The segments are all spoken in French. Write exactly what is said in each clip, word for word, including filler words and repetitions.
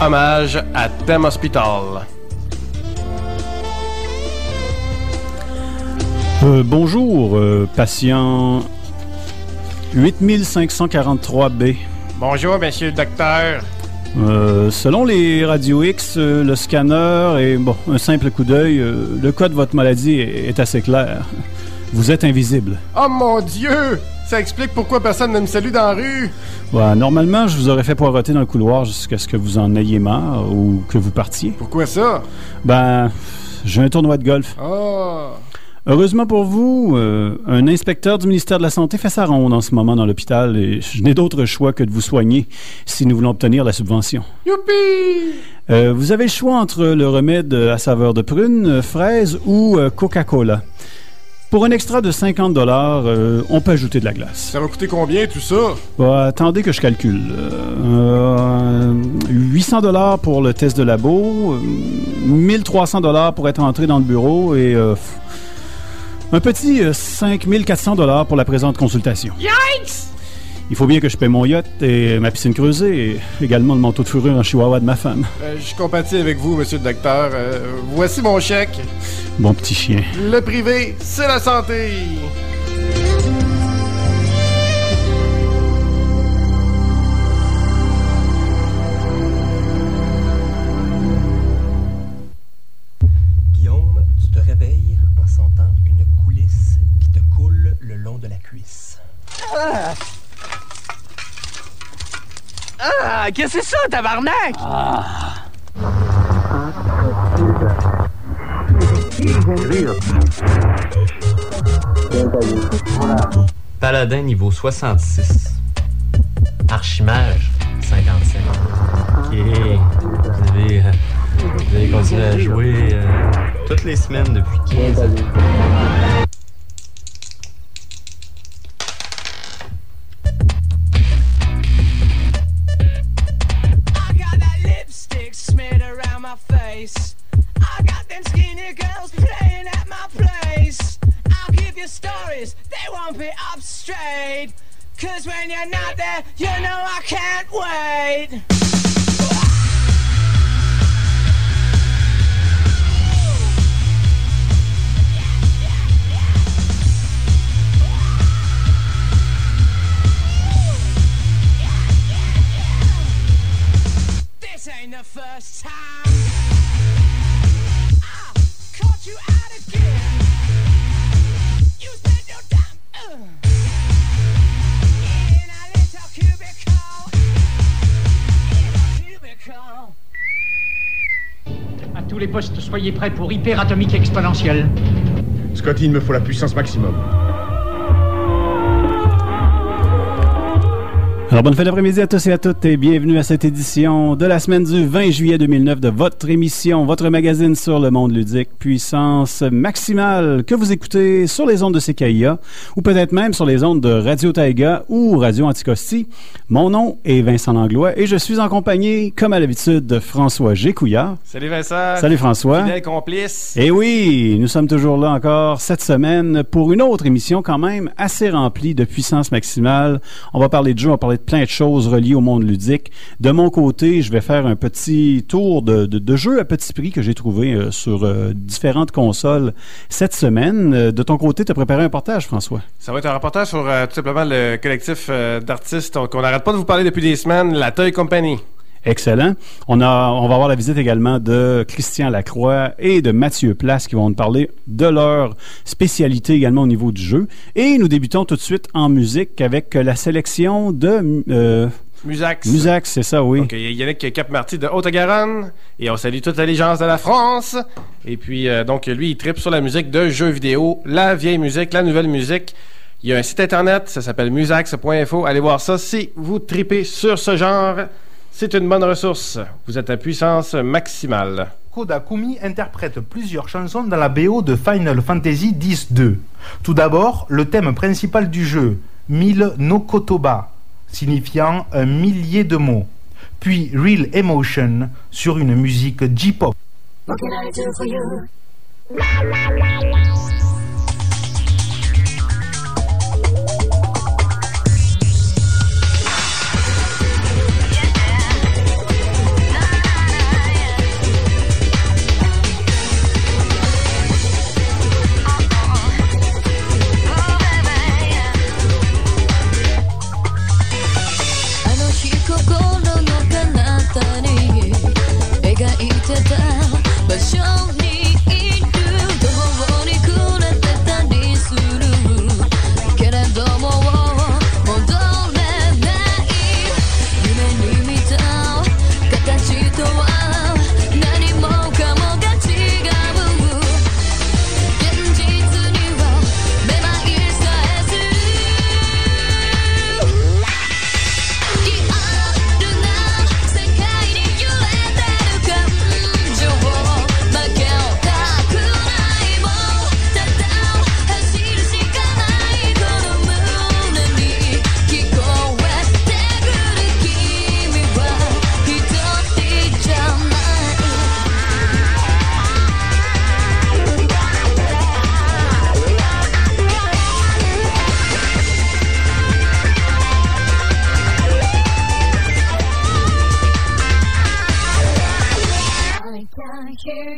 hommage à Thème Hospital. Euh, bonjour, euh, patient huit mille cinq cent quarante-trois B. Bonjour, monsieur le docteur. Euh, selon les radios X, euh, le scanner et bon, un simple coup d'œil, euh, le cas de votre maladie est, est assez clair. Vous êtes invisible. Oh mon Dieu! Ça explique pourquoi personne ne me salue dans la rue. Ouais, normalement, je vous aurais fait poireauter dans le couloir jusqu'à ce que vous en ayez marre ou que vous partiez. Pourquoi ça? Ben, j'ai un tournoi de golf. Oh! Heureusement pour vous, euh, un inspecteur du ministère de la Santé fait sa ronde en ce moment dans l'hôpital et je n'ai d'autre choix que de vous soigner si nous voulons obtenir la subvention. Youpi! Euh, vous avez le choix entre le remède à saveur de prune, fraise ou euh, Coca-Cola. Pour un extra de cinquante dollars, euh, on peut ajouter de la glace. Ça va coûter combien tout ça? Bah, attendez que je calcule. Euh, huit cents dollars pour le test de labo, euh, mille trois cents dollars pour être entré dans le bureau et euh, un petit euh, cinq mille quatre cents dollars pour la présente consultation. Yikes! Il faut bien que je paie mon yacht et ma piscine creusée et également le manteau de fourrure en chihuahua de ma femme. Euh, je compatis avec vous, monsieur le docteur. Euh, voici mon chèque. Bon petit chien. Le privé, c'est la santé! Guillaume, tu te réveilles en sentant une coulisse qui te coule le long de la cuisse. Ah! Ah! Qu'est-ce que c'est ça, tabarnak? Ah! Paladin niveau soixante-six. Archimage, cinquante-cinq. Ok. Vous avez, euh, vous avez continué à jouer euh, toutes les semaines depuis quinze ans. I got them skinny girls playing at my place. I'll give you stories, they won't be up straight. Cause when you're not there, you know I can't wait. This ain't the first time you out again. You spent your time uh, in a little cubicle. In a cubicle. À tous les postes, soyez prêts pour hyperatomique exponentielle. Scotty, il me faut la puissance maximum. Alors, bonne fin d'après-midi à tous et à toutes et bienvenue à cette édition de la semaine du vingt juillet deux mille neuf de votre émission, votre magazine sur le monde ludique, Puissance Maximale, que vous écoutez sur les ondes de C K I A ou peut-être même sur les ondes de Radio Taïga ou Radio Anticosti. Mon nom est Vincent Langlois et je suis en compagnie, comme à l'habitude, de François Gécouillard. Salut Vincent. Salut François. Fidèle complice. Et oui, nous sommes toujours là encore cette semaine pour une autre émission quand même assez remplie de Puissance Maximale. On va parler de jeux, on va parler de plein de choses reliées au monde ludique. De mon côté, je vais faire un petit tour de, de, de jeux à petit prix que j'ai trouvé euh, sur euh, différentes consoles cette semaine. Euh, de ton côté, tu as préparé un reportage, François? Ça va être un reportage sur euh, tout simplement le collectif euh, d'artistes qu'on n'arrête pas de vous parler depuis des semaines, la Toy Company. Excellent. On a, on va avoir la visite également de Christian Lacroix et de Mathieu Place qui vont nous parler de leur spécialité également au niveau du jeu. Et nous débutons tout de suite en musique avec la sélection de... Euh, Musax. Musax, c'est ça, oui. Donc, il y a Yannick Cap-Marty de Haute-Garonne. Et on salue toute l'allégeance de la France. Et puis, euh, donc, lui, il tripe sur la musique de jeux vidéo, la vieille musique, la nouvelle musique. Il y a un site internet, ça s'appelle musax point info. Allez voir ça si vous tripez sur ce genre. C'est une bonne ressource. Vous êtes à puissance maximale. Kodakumi interprète plusieurs chansons dans la B O de Final Fantasy X deux. Tout d'abord, le thème principal du jeu, Mille no Kotoba, signifiant un millier de mots. Puis Real Emotion sur une musique J-pop. What can I do for you?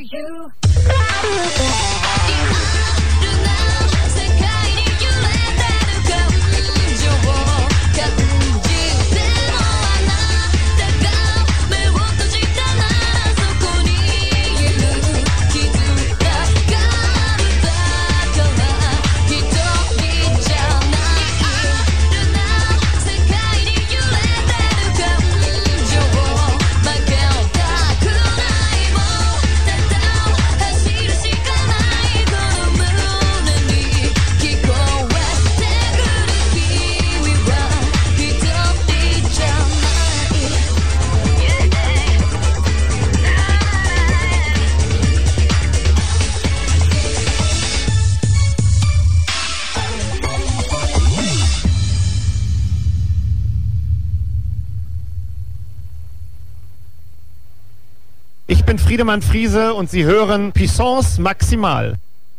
Ich bin Friedemann Friese und Sie hören Puissance Maximale.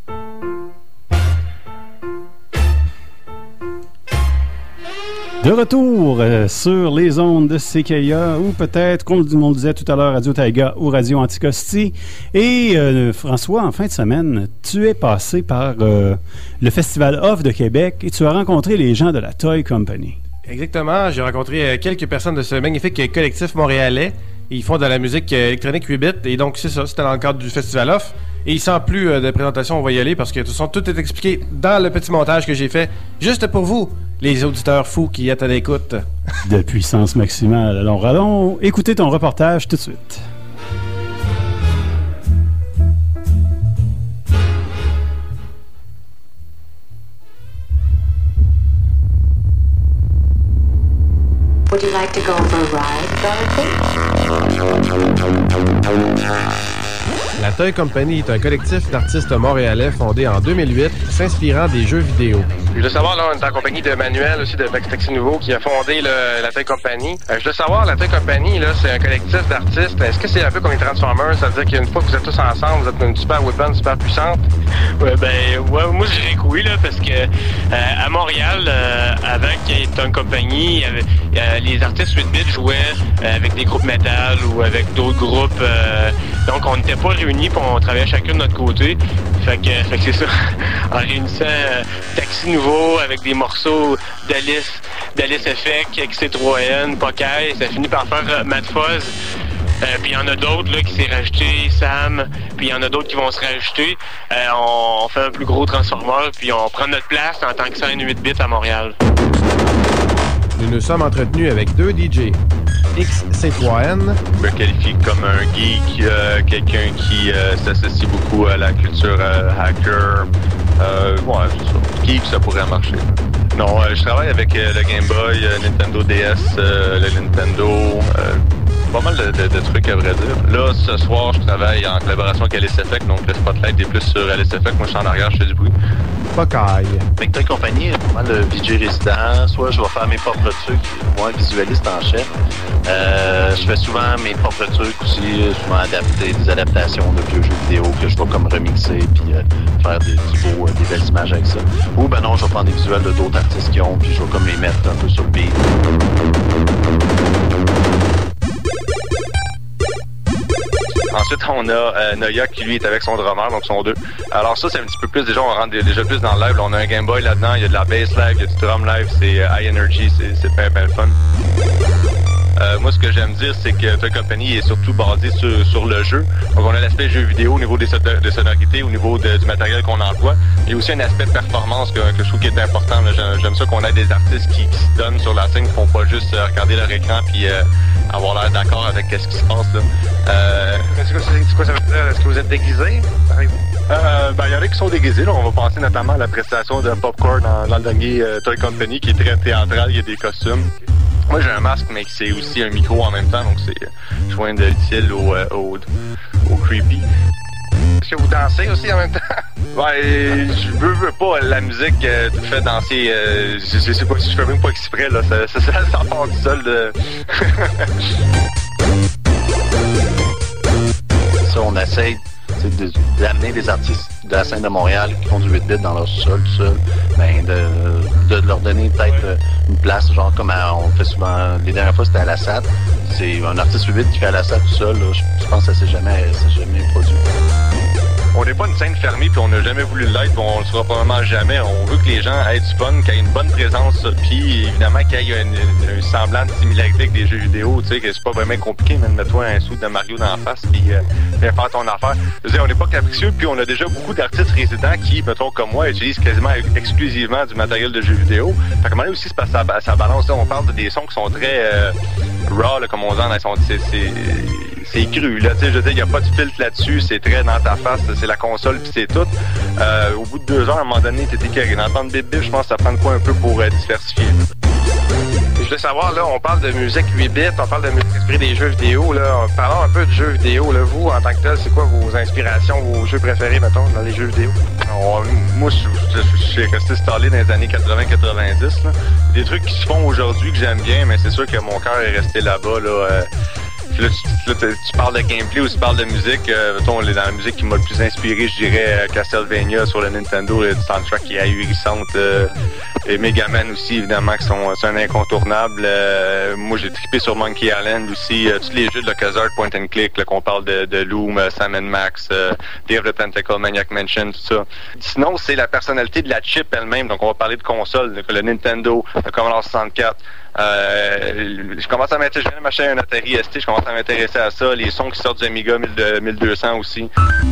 De retour euh, sur les ondes de C K I A ou peut-être, comme on le disait tout à l'heure, Radio Taïga ou Radio Anticosti. Et euh, François, en fin de semaine, tu es passé par euh, le Festival Off de Québec et tu as rencontré les gens de la Toy Company. Exactement, j'ai rencontré euh, quelques personnes de ce magnifique collectif montréalais. Ils font de la musique euh, électronique huit bits et donc c'est ça, c'était dans le cadre du Festival Off. Et sans plus euh, de présentation, on va y aller parce que de toute façon, tout est expliqué dans le petit montage que j'ai fait juste pour vous, les auditeurs fous qui êtes à l'écoute. De Puissance Maximale. Alors allons écouter ton reportage tout de suite. Would you like to go for a ride, Dorothy? La Toy Company est un collectif d'artistes montréalais fondé en deux mille huit, s'inspirant des jeux vidéo. Je veux savoir, là, on est en compagnie de Manuel, aussi de Taxi Nouveau, qui a fondé le, la Toy Company. Euh, je veux savoir, la Toy Company, là, c'est un collectif d'artistes. Est-ce que c'est un peu comme les Transformers? Ça veut dire qu'une fois que vous êtes tous ensemble, vous êtes une super weapon, super puissante? Ouais, ben, ouais, moi, je dirais que oui, là, parce que euh, à Montréal, euh, avec Toy Company, avait, euh, les artistes huit bits jouaient euh, avec des groupes metal ou avec d'autres groupes. Euh, donc, on n'était pas réunis, puis on travaillait chacun de notre côté. Fait que, fait que c'est ça. En réunissant euh, Taxi Nouveau avec des morceaux d'Alice, d'Alice Effect, X C trois N, Pokai, ça finit par faire euh, Mad Fuzz. Euh, puis il y en a d'autres là qui s'est rajouté, Sam, puis il y en a d'autres qui vont se rajouter. Euh, on, on fait un plus gros Transformer, puis on prend notre place en tant que scène huit bits à Montréal. Nous nous sommes entretenus avec deux D J. X C trois N. Je me qualifie comme un geek, euh, quelqu'un qui euh, s'associe beaucoup à la culture euh, hacker. Euh, ouais, c'est ça. Geek, ça pourrait marcher. Non, euh, je travaille avec euh, le Game Boy, euh, Nintendo D S, euh, le Nintendo. Euh, pas mal de, de, de trucs à vrai dire. Là, ce soir, je travaille en collaboration avec Alice Effect, donc le spotlight est plus sur Alice Effect. Moi, je suis en arrière, je fais du bruit. Pokai. Avec Toy Company, pas mal de V J résident. Soit je vais faire mes propres trucs, moi, visualiste en chef. Euh, je fais souvent mes propres trucs aussi, souvent adapter des adaptations de vieux jeux vidéo que je vais comme remixer puis euh, faire des, du beau, euh, des belles images avec ça. Ou ben non, je vais prendre des visuels de d'autres artistes qui ont, puis je vais comme les mettre un peu sur le beat. Ensuite, on a euh, Noya qui, lui, est avec son drummer, donc sont deux. Alors ça, c'est un petit peu plus, déjà, on rentre déjà plus dans le live. Là, on a un Game Boy là-dedans, il y a de la bass live, il y a du drum live, c'est euh, high energy, c'est, c'est bien, bien le fun. Euh, moi, ce que j'aime dire, c'est que Toy Company est surtout basé sur, sur le jeu. Donc, on a l'aspect jeu vidéo au niveau des sonor- de sonorité, au niveau de, du matériel qu'on emploie. Il y a aussi un aspect performance que, que je trouve qui est important. Là. J'aime, j'aime ça qu'on ait des artistes qui, qui se donnent sur la scène, qui font pas juste euh, regarder leur écran puis euh, avoir l'air d'accord avec ce qui se passe. Là. Euh... C'est quoi, c'est quoi ça veut dire? Est-ce que vous êtes déguisés, par exemple? Euh, ben, il y en a qui sont déguisés. Là. On va penser notamment à la prestation de Popcorn dans, dans le dernier euh, Toy Company, qui est très théâtral. Il y a des costumes. Moi, j'ai un masque, mais c'est aussi un micro en même temps, donc c'est euh, joindre utile au, euh, au, au creepy. Est-ce que vous dansez aussi en même temps? Ouais, je veux, veux pas la musique euh, te fait danser. Euh, je, je sais pas si je fais même pas exprès, là. Ça, ça, ça, ça part du sol de. Ça, on essaye de, d'amener des artistes de la scène de Montréal qui font du huit bits dans leur sous-sol, tout seul, ben de, de leur donner peut-être une place, genre comme à, on fait souvent, les dernières fois c'était à la S A T, c'est un artiste huit bits qui fait à la S A T tout seul, là, je, je pense que ça s'est jamais, ça s'est jamais produit. on n'est pas une scène fermée, puis on n'a jamais voulu l'être, puis on le sera probablement jamais. On veut que les gens aient du fun, qu'il y ait une bonne présence, puis évidemment qu'il y ait une, une, une semblant de similarité avec des jeux vidéo, tu sais, que c'est pas vraiment compliqué, mais mets-toi un sou de Mario dans la face, puis euh, viens faire ton affaire. Je veux dire, on n'est pas capricieux, puis on a déjà beaucoup d'artistes résidents qui, mettons comme moi, utilisent quasiment exclusivement du matériel de jeux vidéo. Fait qu'à un moment donné aussi, c'est parce que ça, ça balance, là, on parle de des sons qui sont très euh, raw, là, comme on dit, c'est, c'est, c'est cru, là, tu sais, je veux dire, il n'y a pas de filtre là-dessus, c'est très dans ta face, c'est la console, puis c'est tout. Euh, au bout de deux heures, à un moment donné, t'es écœuré. D'entendre bip bip, je pense que ça prend de quoi un peu pour euh, diversifier. Je voulais savoir, là, on parle de musique huit bits, on parle de musique inspirée des jeux vidéo, là. Parlons un peu de jeux vidéo, là. Vous, en tant que tel, c'est quoi vos inspirations, vos jeux préférés, mettons, dans les jeux vidéo? On, moi, je, je, je suis resté stallé dans les années quatre-vingts quatre-vingt-dix, là. Des trucs qui se font aujourd'hui que j'aime bien, mais c'est sûr que mon cœur est resté là-bas, là. Euh, Là, tu, là, tu parles de gameplay ou tu parles de musique. Euh, mettons, dans la musique qui m'a le plus inspiré, je dirais euh, Castlevania sur le Nintendo, le soundtrack qui est ahurissante. Euh, et Mega Man aussi, évidemment, qui sont c'est un incontournable. Euh, moi, j'ai trippé sur Monkey Island aussi. Euh, tous les jeux de LucasArts, Point and Click, là, qu'on parle de, de Loom, euh, Sam and Max, euh, Day of the Tentacle, Maniac Mansion, tout ça. Sinon, c'est la personnalité de la chip elle-même. Donc, on va parler de console, le, le Nintendo, le Commodore soixante-quatre. Euh, je commence à m'intéresser, je viens de m'acheter un Atari S T, je commence à m'intéresser à ça, les sons qui sortent du Amiga mille deux cents aussi.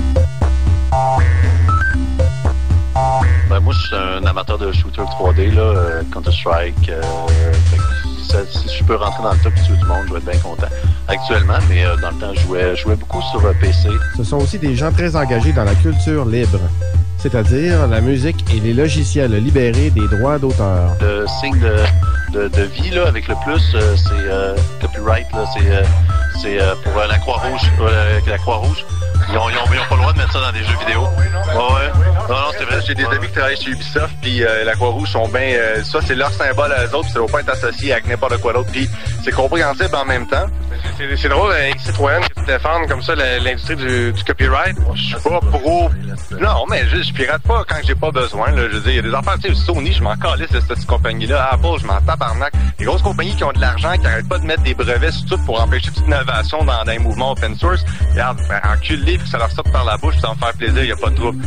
Ben moi je suis un amateur de shooter trois D, là, euh, Counter-Strike, euh, ça, si je peux rentrer dans le top du monde, je vais être bien content. Actuellement, mais euh, dans le temps je jouais, je jouais beaucoup sur euh, P C. Ce sont aussi des gens très engagés dans la culture libre, c'est-à-dire la musique et les logiciels libérés des droits d'auteur. Le signe de, de, de vie là, avec le plus, euh, c'est euh, copyright, là, c'est, euh, c'est euh, pour euh, la Croix-Rouge. Euh, la Croix-Rouge. Ils ont, ils, ont, ils ont pas le droit de mettre ça dans des jeux vidéo. Ouais, ouais. Non, non, c'est vrai. J'ai des amis qui travaillent chez Ubisoft, puis euh, la Croix-Rouge sont bien... Euh, ça, c'est leur symbole à eux autres, puis ça ne va pas être associé avec n'importe quoi d'autre. Puis c'est compréhensible en même temps. C'est, c'est drôle, euh, citoyenne, que tu défendes comme ça la, l'industrie du, du copyright. Je suis pas pro... Non, mais je, je pirate pas quand j'ai pas besoin. Là. Je veux dire, il y a des affaires, tu sais, Sony, je m'en calisse de cette compagnie-là. Apple, je m'en tabarnak. Les grosses compagnies qui ont de l'argent, qui arrêtent pas de mettre des brevets sur tout pour empêcher toute innovation dans, dans les mouvements open source. Regarde, ben, enculé, puis que ça leur sorte par la bouche, puis ça va me faire plaisir, il y a pas de trouble.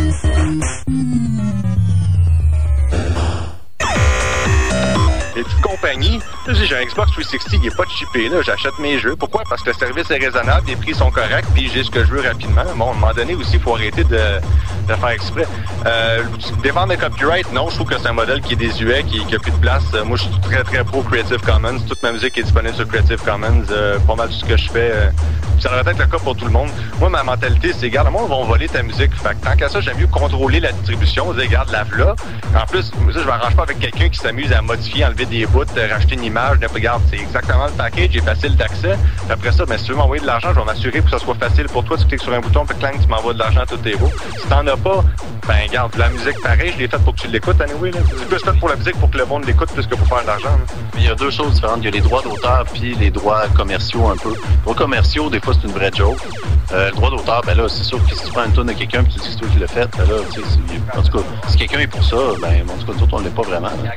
Les petites compagnies, là, j'ai un Xbox trois cent soixante, il est pas chippé, là, j'achète mes jeux. Pourquoi? Parce que le service est raisonnable, les prix sont corrects, puis j'ai ce que je veux rapidement. Bon, à un moment donné aussi, il faut arrêter de, de faire exprès. Euh, défendre le copyright, non, je trouve que c'est un modèle qui est désuet, qui, qui a plus de place. Euh, moi, je suis très, très pro Creative Commons. Toute ma musique est disponible sur Creative Commons. Euh, pas mal tout ce que je fais. Euh, ça devrait être le cas pour tout le monde. Moi, ma mentalité, c'est, regarde, le monde va voler ta musique. Fait que tant qu'à ça, j'aime mieux contrôler la distribution. Dire, regarde, lave-la. En plus, ça, je m'arrange pas avec quelqu'un qui s'amuse à modifier, enlever des bouts, racheter une image, regarde, c'est exactement le package, est facile d'accès. Puis après ça, ben, si tu veux m'envoyer de l'argent, je vais m'assurer que ça soit facile pour toi. Tu cliques sur un bouton, puis clang, tu m'envoies de l'argent, tout est beau. Si t'en as pas, ben, regarde, la musique, pareil, je l'ai faite pour que tu l'écoutes, anyway, là. C'est plus fait pour la musique, pour que le monde l'écoute, plus que pour faire de l'argent, là. Mais il y a deux choses différentes. Il y a les droits d'auteur, puis les droits commerciaux, un peu. Les droits commerciaux, des fois, c'est une vraie joke. Euh, le droit d'auteur, ben là, c'est sûr que si tu prends une tonne de quelqu'un, puis tu dis que c'est toi qui l'as fait, ben là, tu sais, en tout cas, si quelqu'un est pour ça, ben, en tout cas, nous autres, on l'est pas vraiment, là.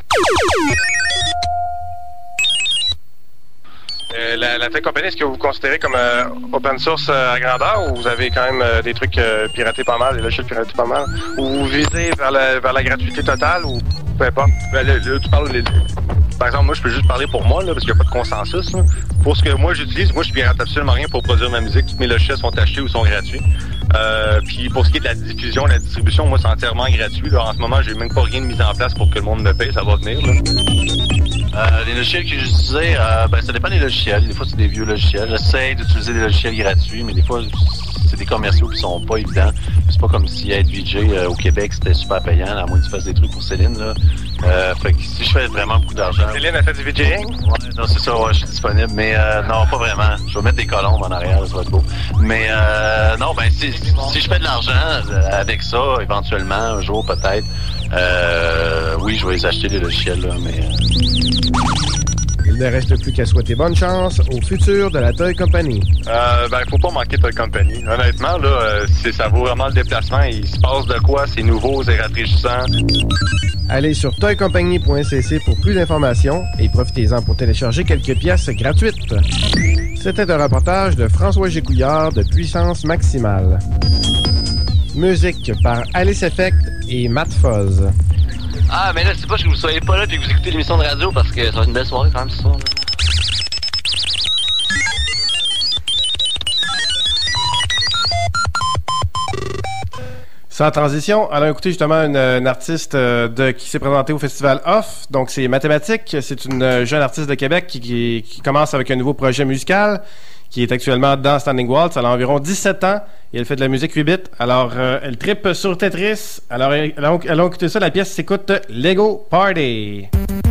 Euh, la, la tech company, est-ce que vous considérez comme euh, open source euh, à grandeur ou vous avez quand même euh, des trucs euh, piratés pas mal, des logiciels piratés pas mal? Ou vous visez vers la, vers la gratuité totale ou peu importe? Ben, le, le, tu parles, le, par exemple, moi je peux juste parler pour moi là, parce qu'il n'y a pas de consensus. Là. Pour ce que moi j'utilise, moi je pirate absolument rien pour produire ma musique. Tous mes logiciels sont achetés ou sont gratuits. Euh, puis pour ce qui est de la diffusion, la distribution, moi c'est entièrement gratuit. Là. En ce moment, j'ai même pas rien de mis en place pour que le monde me paye, ça va venir. Là. Euh, les logiciels que j'utilisais, euh, ben ça dépend des logiciels. Des fois, c'est des vieux logiciels. J'essaie d'utiliser des logiciels gratuits, mais des fois, c'est des commerciaux qui sont pas évidents. C'est pas comme si être V J euh, au Québec, c'était super payant, à moins que tu fasses des trucs pour Céline. Là. Euh, fait que si je fais vraiment beaucoup d'argent... Céline a fait du VJing? Ouais, non, c'est ça, ouais, je suis disponible. Mais euh, non, pas vraiment. Je vais mettre des colombes en arrière, ça va être beau. Mais euh, non, ben si, si je fais de l'argent avec ça, éventuellement, un jour peut-être, euh, oui, je vais les acheter les logiciels, là, mais... Euh... Il ne reste plus qu'à souhaiter bonne chance au futur de la Toy Company. Euh, ben, faut pas manquer Toy Company. Honnêtement, là, euh, c'est, ça vaut vraiment le déplacement. Il se passe de quoi? C'est nouveau, c'est rafraîchissant. Allez sur toy company point c c pour plus d'informations et profitez-en pour télécharger quelques pièces gratuites. C'était un reportage de François Gécouillard de Puissance Maximale. Musique par Alice Effect et Matt Fuzz. Ah, mais là, c'est pas que vous soyez pas là et que vous écoutez l'émission de radio parce que ça va être une belle soirée quand même ce soir. Là. Sans transition, allons écouter justement une, une artiste euh, de, qui s'est présentée au Festival Off. Donc, c'est Mathématique. C'est une euh, jeune artiste de Québec qui, qui, qui commence avec un nouveau projet musical, qui est actuellement dans Standing Waltz. Elle a environ dix-sept ans et elle fait de la musique huit bits. Alors, euh, elle trippe sur Tetris. Alors, allons, allons écouter ça. La pièce s'écoute Lego Party.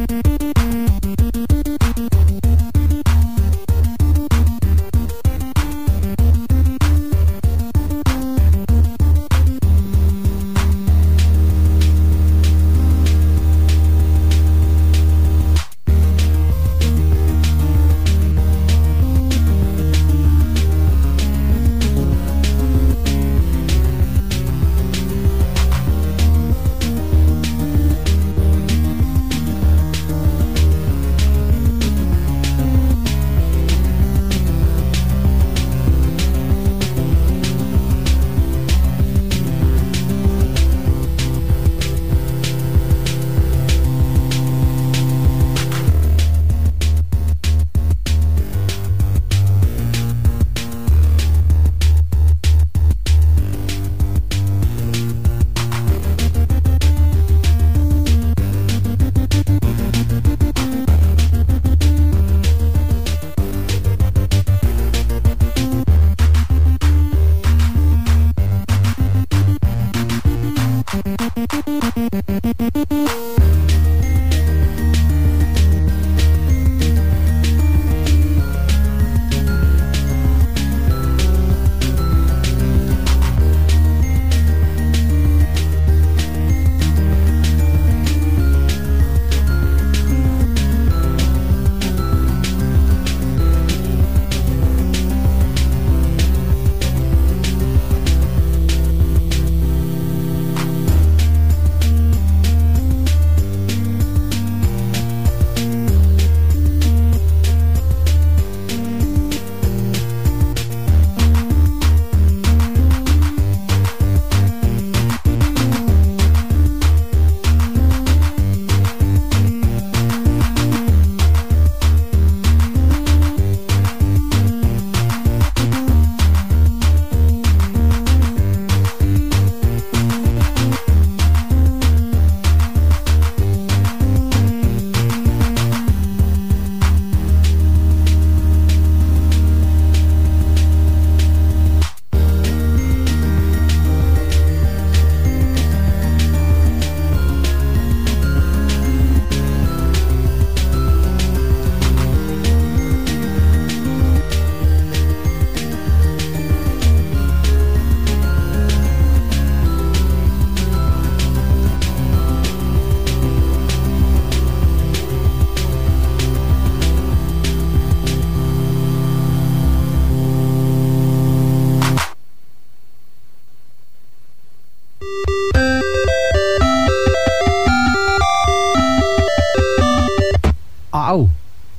Au!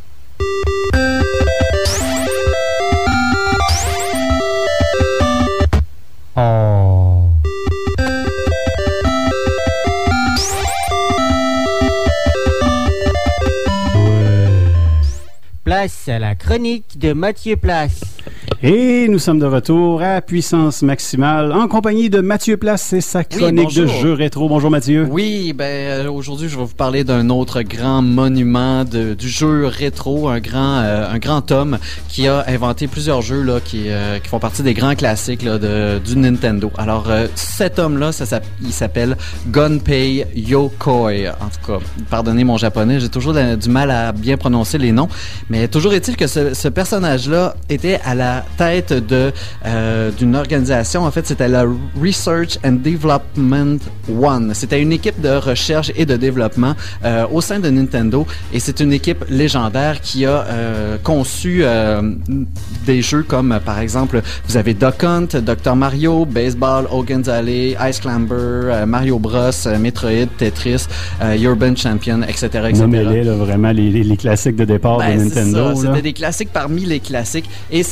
Oh! Place à la chronique de Mathieu Place. Et nous sommes de retour à Puissance Maximale en compagnie de Mathieu Place et sa chronique oui, de jeux rétro. Bonjour Mathieu. Oui, ben euh, aujourd'hui je vais vous parler d'un autre grand monument de, du jeu rétro, un grand euh, un grand homme qui a inventé plusieurs jeux là qui euh, qui font partie des grands classiques là de du Nintendo. Alors euh, cet homme-là, ça, ça il s'appelle Gunpei Yokoi. En tout cas, pardonnez mon japonais, j'ai toujours de, du mal à bien prononcer les noms, mais toujours est-il que ce, ce personnage-là était à la tête de euh, d'une organisation. En fait, c'était la Research and Development One. C'était une équipe de recherche et de développement euh, au sein de Nintendo, et c'est une équipe légendaire qui a euh, conçu euh, des jeux comme euh, par exemple, vous avez Duck Hunt, Docteur Mario, Baseball, Hogan's Alley, Ice Climber, euh, Mario Bros, euh, Metroid, Tetris, euh, Urban Champion, et cetera, et cetera. Nommez-les, là, vraiment les, les, les classiques de départ ben, de Nintendo. C'est ça, c'était des classiques parmi les classiques, et c'est lui qui a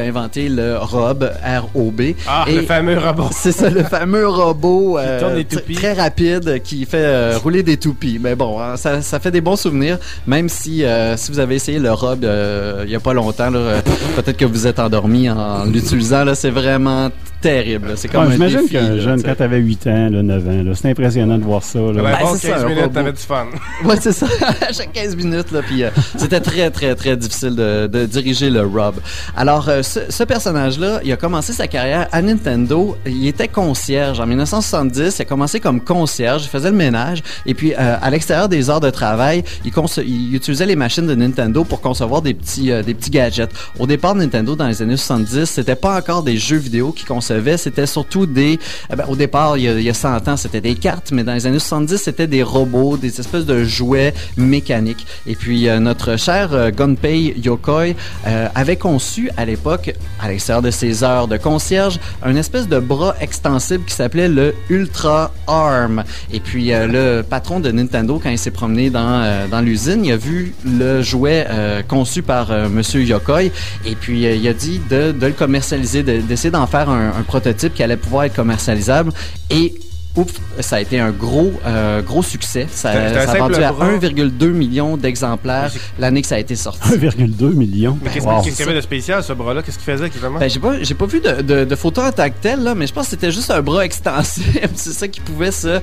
a inventé le Rob, R O B. Ah, Et le fameux robot. C'est ça, le fameux robot euh, tourne des tr- toupies. très rapide qui fait euh, rouler des toupies. Mais bon, hein, ça, ça fait des bons souvenirs, même si, euh, si vous avez essayé le Rob euh, il n'y a pas longtemps, là, euh, peut-être que vous êtes endormi en l'utilisant. Là, c'est vraiment terrible. Là. C'est comme Ouais, un j'imagine défi, qu'un là, jeune, t'sais. quand t'avais huit ans, là, neuf ans, là, c'est impressionnant de voir ça. Là. Ben, bon, c'est quinze ça, un minutes, robot. t'avais du fun. Ouais, c'est ça. À chaque quinze minutes, là, puis euh, c'était très, très, très difficile de, de diriger le Rob. Alors, euh, ce, ce personnage-là, il a commencé sa carrière à Nintendo. Il était concierge. En dix-neuf cent soixante-dix, il a commencé comme concierge. Il faisait le ménage. Et puis, euh, à l'extérieur des heures de travail, il, conce- il utilisait les machines de Nintendo pour concevoir des petits, euh, des petits gadgets. Au départ, Nintendo, dans les années soixante-dix, c'était pas encore des jeux vidéo qu'ils concevaient. C'était surtout des... eh ben, au départ, il y, a, il y a cent ans, c'était des cartes, mais dans les années soixante-dix, c'était des robots, des espèces de jouets mécaniques. Et puis, euh, notre cher euh, Gunpei Yokoi euh, avait conçu à l'époque, à l'extérieur de ses heures de concierge, un espèce de bras extensible qui s'appelait le Ultra Arm. Et puis, euh, le patron de Nintendo, quand il s'est promené dans, euh, dans l'usine, il a vu le jouet euh, conçu par euh, Monsieur Yokoi, et puis euh, il a dit de, de le commercialiser, de, d'essayer d'en faire un, un prototype qui allait pouvoir être commercialisable. Et ouf, ça a été un gros, euh, gros succès. Ça, C'était- c'était un ça a vendu simple à bras. un virgule deux million d'exemplaires l'année que ça a été sorti. un virgule deux million. Mais qu'est-ce Wow. qu'est-ce qu'il y avait de spécial, ce bras-là? Qu'est-ce qu'il faisait exactement? Ben, j'ai pas, j'ai pas vu de, de, de photos en tant que telles, là, mais je pense que c'était juste un bras extensible. C'est ça qui pouvait se,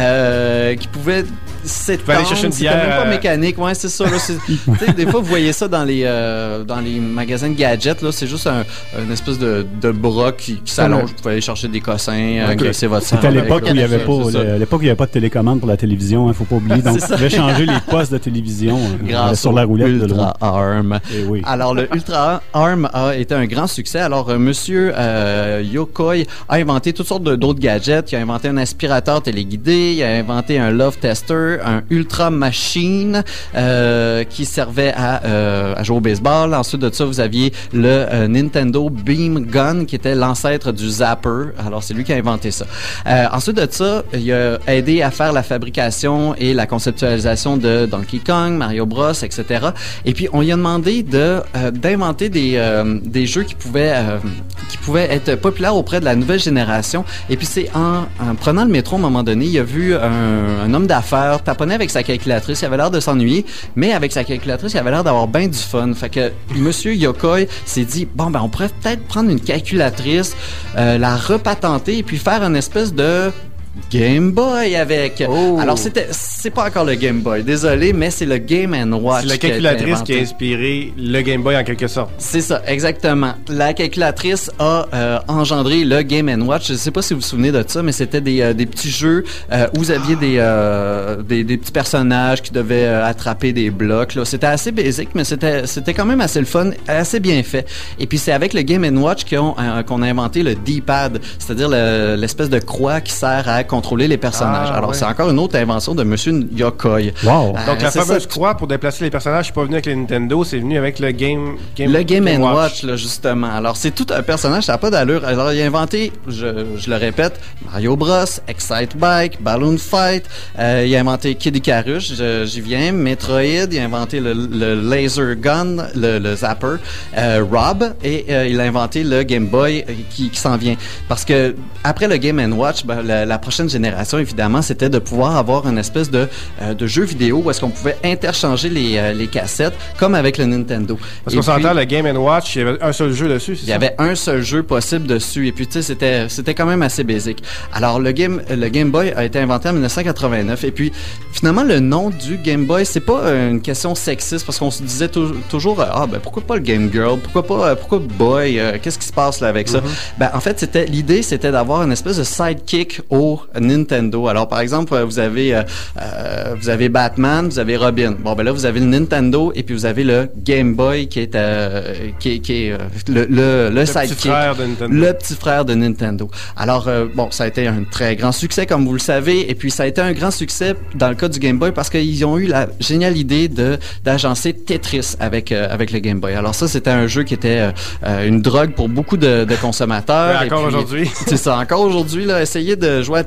euh, qui pouvait s'étendre. aller chercher une C'était bière, même pas euh, mécanique, ouais, c'est ça, là. c'est- tu sais, des fois, vous voyez ça dans les, euh, dans les magasins de gadgets, là. C'est juste un, une espèce de, de bras qui, qui s'allonge. Vous pouvez aller chercher des cossins, euh, Ok. glisser votre sang C'était à avec, l'époque là. où il n'y avait C'est pas, ça. le- à l'époque où il y avait pas de télécommande pour la télévision, il ne faut pas oublier. Donc, C'est tu ça. devais changer les postes de télévision euh, Grâce sur la au roulette de loin. Ultra Arm. Eh oui. Alors, le Ultra Arm a été un grand succès. Alors, euh, Monsieur euh, Yokoi a inventé toutes sortes de- d'autres gadgets. Il a inventé un aspirateur téléguidé, il a inventé un Love Tester, un Ultra Machine euh, qui servait à, euh, à jouer au baseball. Ensuite de ça, vous aviez le euh, Nintendo Beam Gun qui était l'ancêtre du Zapper. Alors, c'est lui qui a inventé ça. Euh, ensuite de ça, il a aidé à faire la fabrication et la conceptualisation de Donkey Kong, Mario Bros, et cetera. Et puis, on lui a demandé de euh, d'inventer des, euh, des jeux qui pouvaient, euh, qui pouvaient être populaires auprès de la nouvelle génération. Et puis, c'est en, en prenant le métro, à un moment donné, il a vu un, un homme d'affaires taponner avec sa calculatrice. Il avait l'air de s'ennuyer, mais avec sa calculatrice, il avait l'air d'avoir bien du fun. Fait que Monsieur Yokoi s'est dit, bon, ben, on pourrait peut-être prendre une calculatrice, euh, la repatenter et puis faire une espèce de Game Boy avec. Oh. Alors, c'était, c'est pas encore le Game Boy, désolé, mais c'est le Game and Watch. C'est la qui a été calculatrice qui a inventé. inspiré le Game Boy en quelque sorte. C'est ça, exactement. La calculatrice a euh, engendré le Game and Watch. Je sais pas si vous vous souvenez de ça, mais c'était des, euh, des petits jeux euh, où vous aviez des, euh, des, des petits personnages qui devaient euh, attraper des blocs. Là. C'était assez basique, mais c'était, c'était quand même assez le fun, assez bien fait. Et puis c'est avec le Game and Watch qu'on, euh, qu'on a inventé le D-pad, c'est-à-dire le, l'espèce de croix qui sert à contrôler les personnages. Ah, Alors ouais. c'est encore une autre invention de Monsieur Yokoi. Wow. Euh, Donc la c'est fameuse ça. croix pour déplacer les personnages, c'est pas venu avec les Nintendo, c'est venu avec le Game, game Le Game and Watch, là, justement. Alors, c'est tout un personnage, ça n'a pas d'allure. Alors, il a inventé, je, je le répète, Mario Bros, Excite Bike, Balloon Fight. Euh, il a inventé Kid Icarus, je- j'y viens, Metroid. Il a inventé le, le Laser Gun, le, le Zapper, euh, Rob, et euh, il a inventé le Game Boy euh, qui, qui s'en vient. Parce que après le Game and Watch, ben, la, la prochaine génération, évidemment, c'était de pouvoir avoir une espèce de, euh, de jeu vidéo où est-ce qu'on pouvait interchanger les, euh, les cassettes, comme avec le Nintendo. Parce Et qu'on puis- s'entend, le Game and Watch, il y avait un seul jeu dessus, c'est il y ça? avait un seul jeu possible dessus et puis tu sais c'était c'était quand même assez basique. Alors le game le Game Boy a été inventé en dix-neuf cent quatre-vingt-neuf et puis finalement le nom du Game Boy c'est pas euh, une question sexiste parce qu'on se disait tou- toujours euh, ah ben pourquoi pas le Game Girl, pourquoi pas euh, pourquoi Boy, euh, qu'est-ce qui se passe là avec ça? Mm-hmm. Ben en fait c'était l'idée c'était d'avoir une espèce de sidekick au Nintendo. Alors par exemple euh, vous avez euh, euh, vous avez Batman, vous avez Robin. Bon ben là vous avez le Nintendo et puis vous avez le Game Boy qui est euh, qui est, qui est euh, le le, le, Le sidekick. petit frère de Nintendo. Le petit frère de Nintendo. Alors, euh, bon, ça a été un très grand succès, comme vous le savez, et puis ça a été un grand succès dans le cas du Game Boy parce qu'ils ont eu la géniale idée de d'agencer Tetris avec euh, avec le Game Boy. Alors ça, c'était un jeu qui était euh, euh, une drogue pour beaucoup de, de consommateurs. Ouais, Et encore puis, aujourd'hui. C'est ça, encore aujourd'hui, là, essayer de jouer à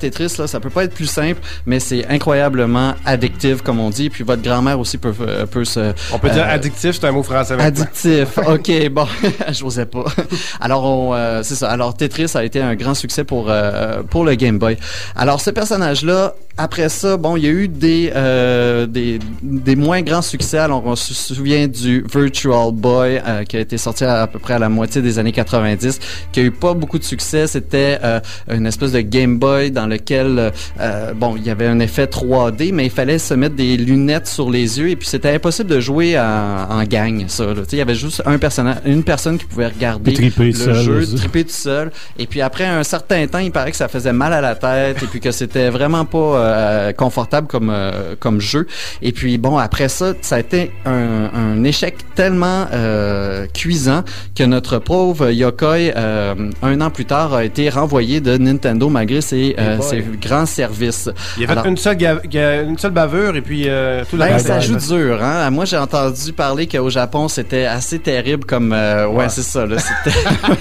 Tetris, là, ça peut pas être plus simple, mais c'est incroyablement addictif, comme on dit. Puis votre grand-mère aussi peut, euh, peut se... On peut euh, dire addictif, c'est un mot français. Addictif, ok, bon, j'osais pas. Alors, on, euh, c'est ça. Alors, Tetris a été un grand succès pour, euh, pour le Game Boy. Alors, ce personnage-là, après ça, bon, il y a eu des, euh, des, des moins grands succès. Alors, on se souvient du Virtual Boy, euh, qui a été sorti à, à peu près à la moitié des années quatre-vingt-dix, qui a eu pas beaucoup de succès. C'était euh, une espèce de Game Boy dans lequel, euh, bon, il y avait un effet trois D, mais il fallait se mettre des lunettes sur les yeux et puis c'était impossible de jouer en, en gang, ça. Là. Il y avait juste un personnage, une personne qui pouvait regarder le seul, jeu, aussi. triper tout seul. Et puis après un certain temps, il paraît que ça faisait mal à la tête et puis que c'était vraiment pas euh, confortable comme euh, comme jeu. Et puis bon, après ça, ça a été un, un échec tellement euh, cuisant que notre pauvre Yokoi, euh, un an plus tard, a été renvoyé de Nintendo malgré ses, euh, ses grands services. Il a fait Alors, une, seule ga- ga- une seule bavure et puis euh, tout le ben, reste. ça joue dur, hein. Moi, j'ai entendu parler qu'au Japon, c'était assez terrible comme... Euh, ouais, Ouais. c'est ça, là. C'était...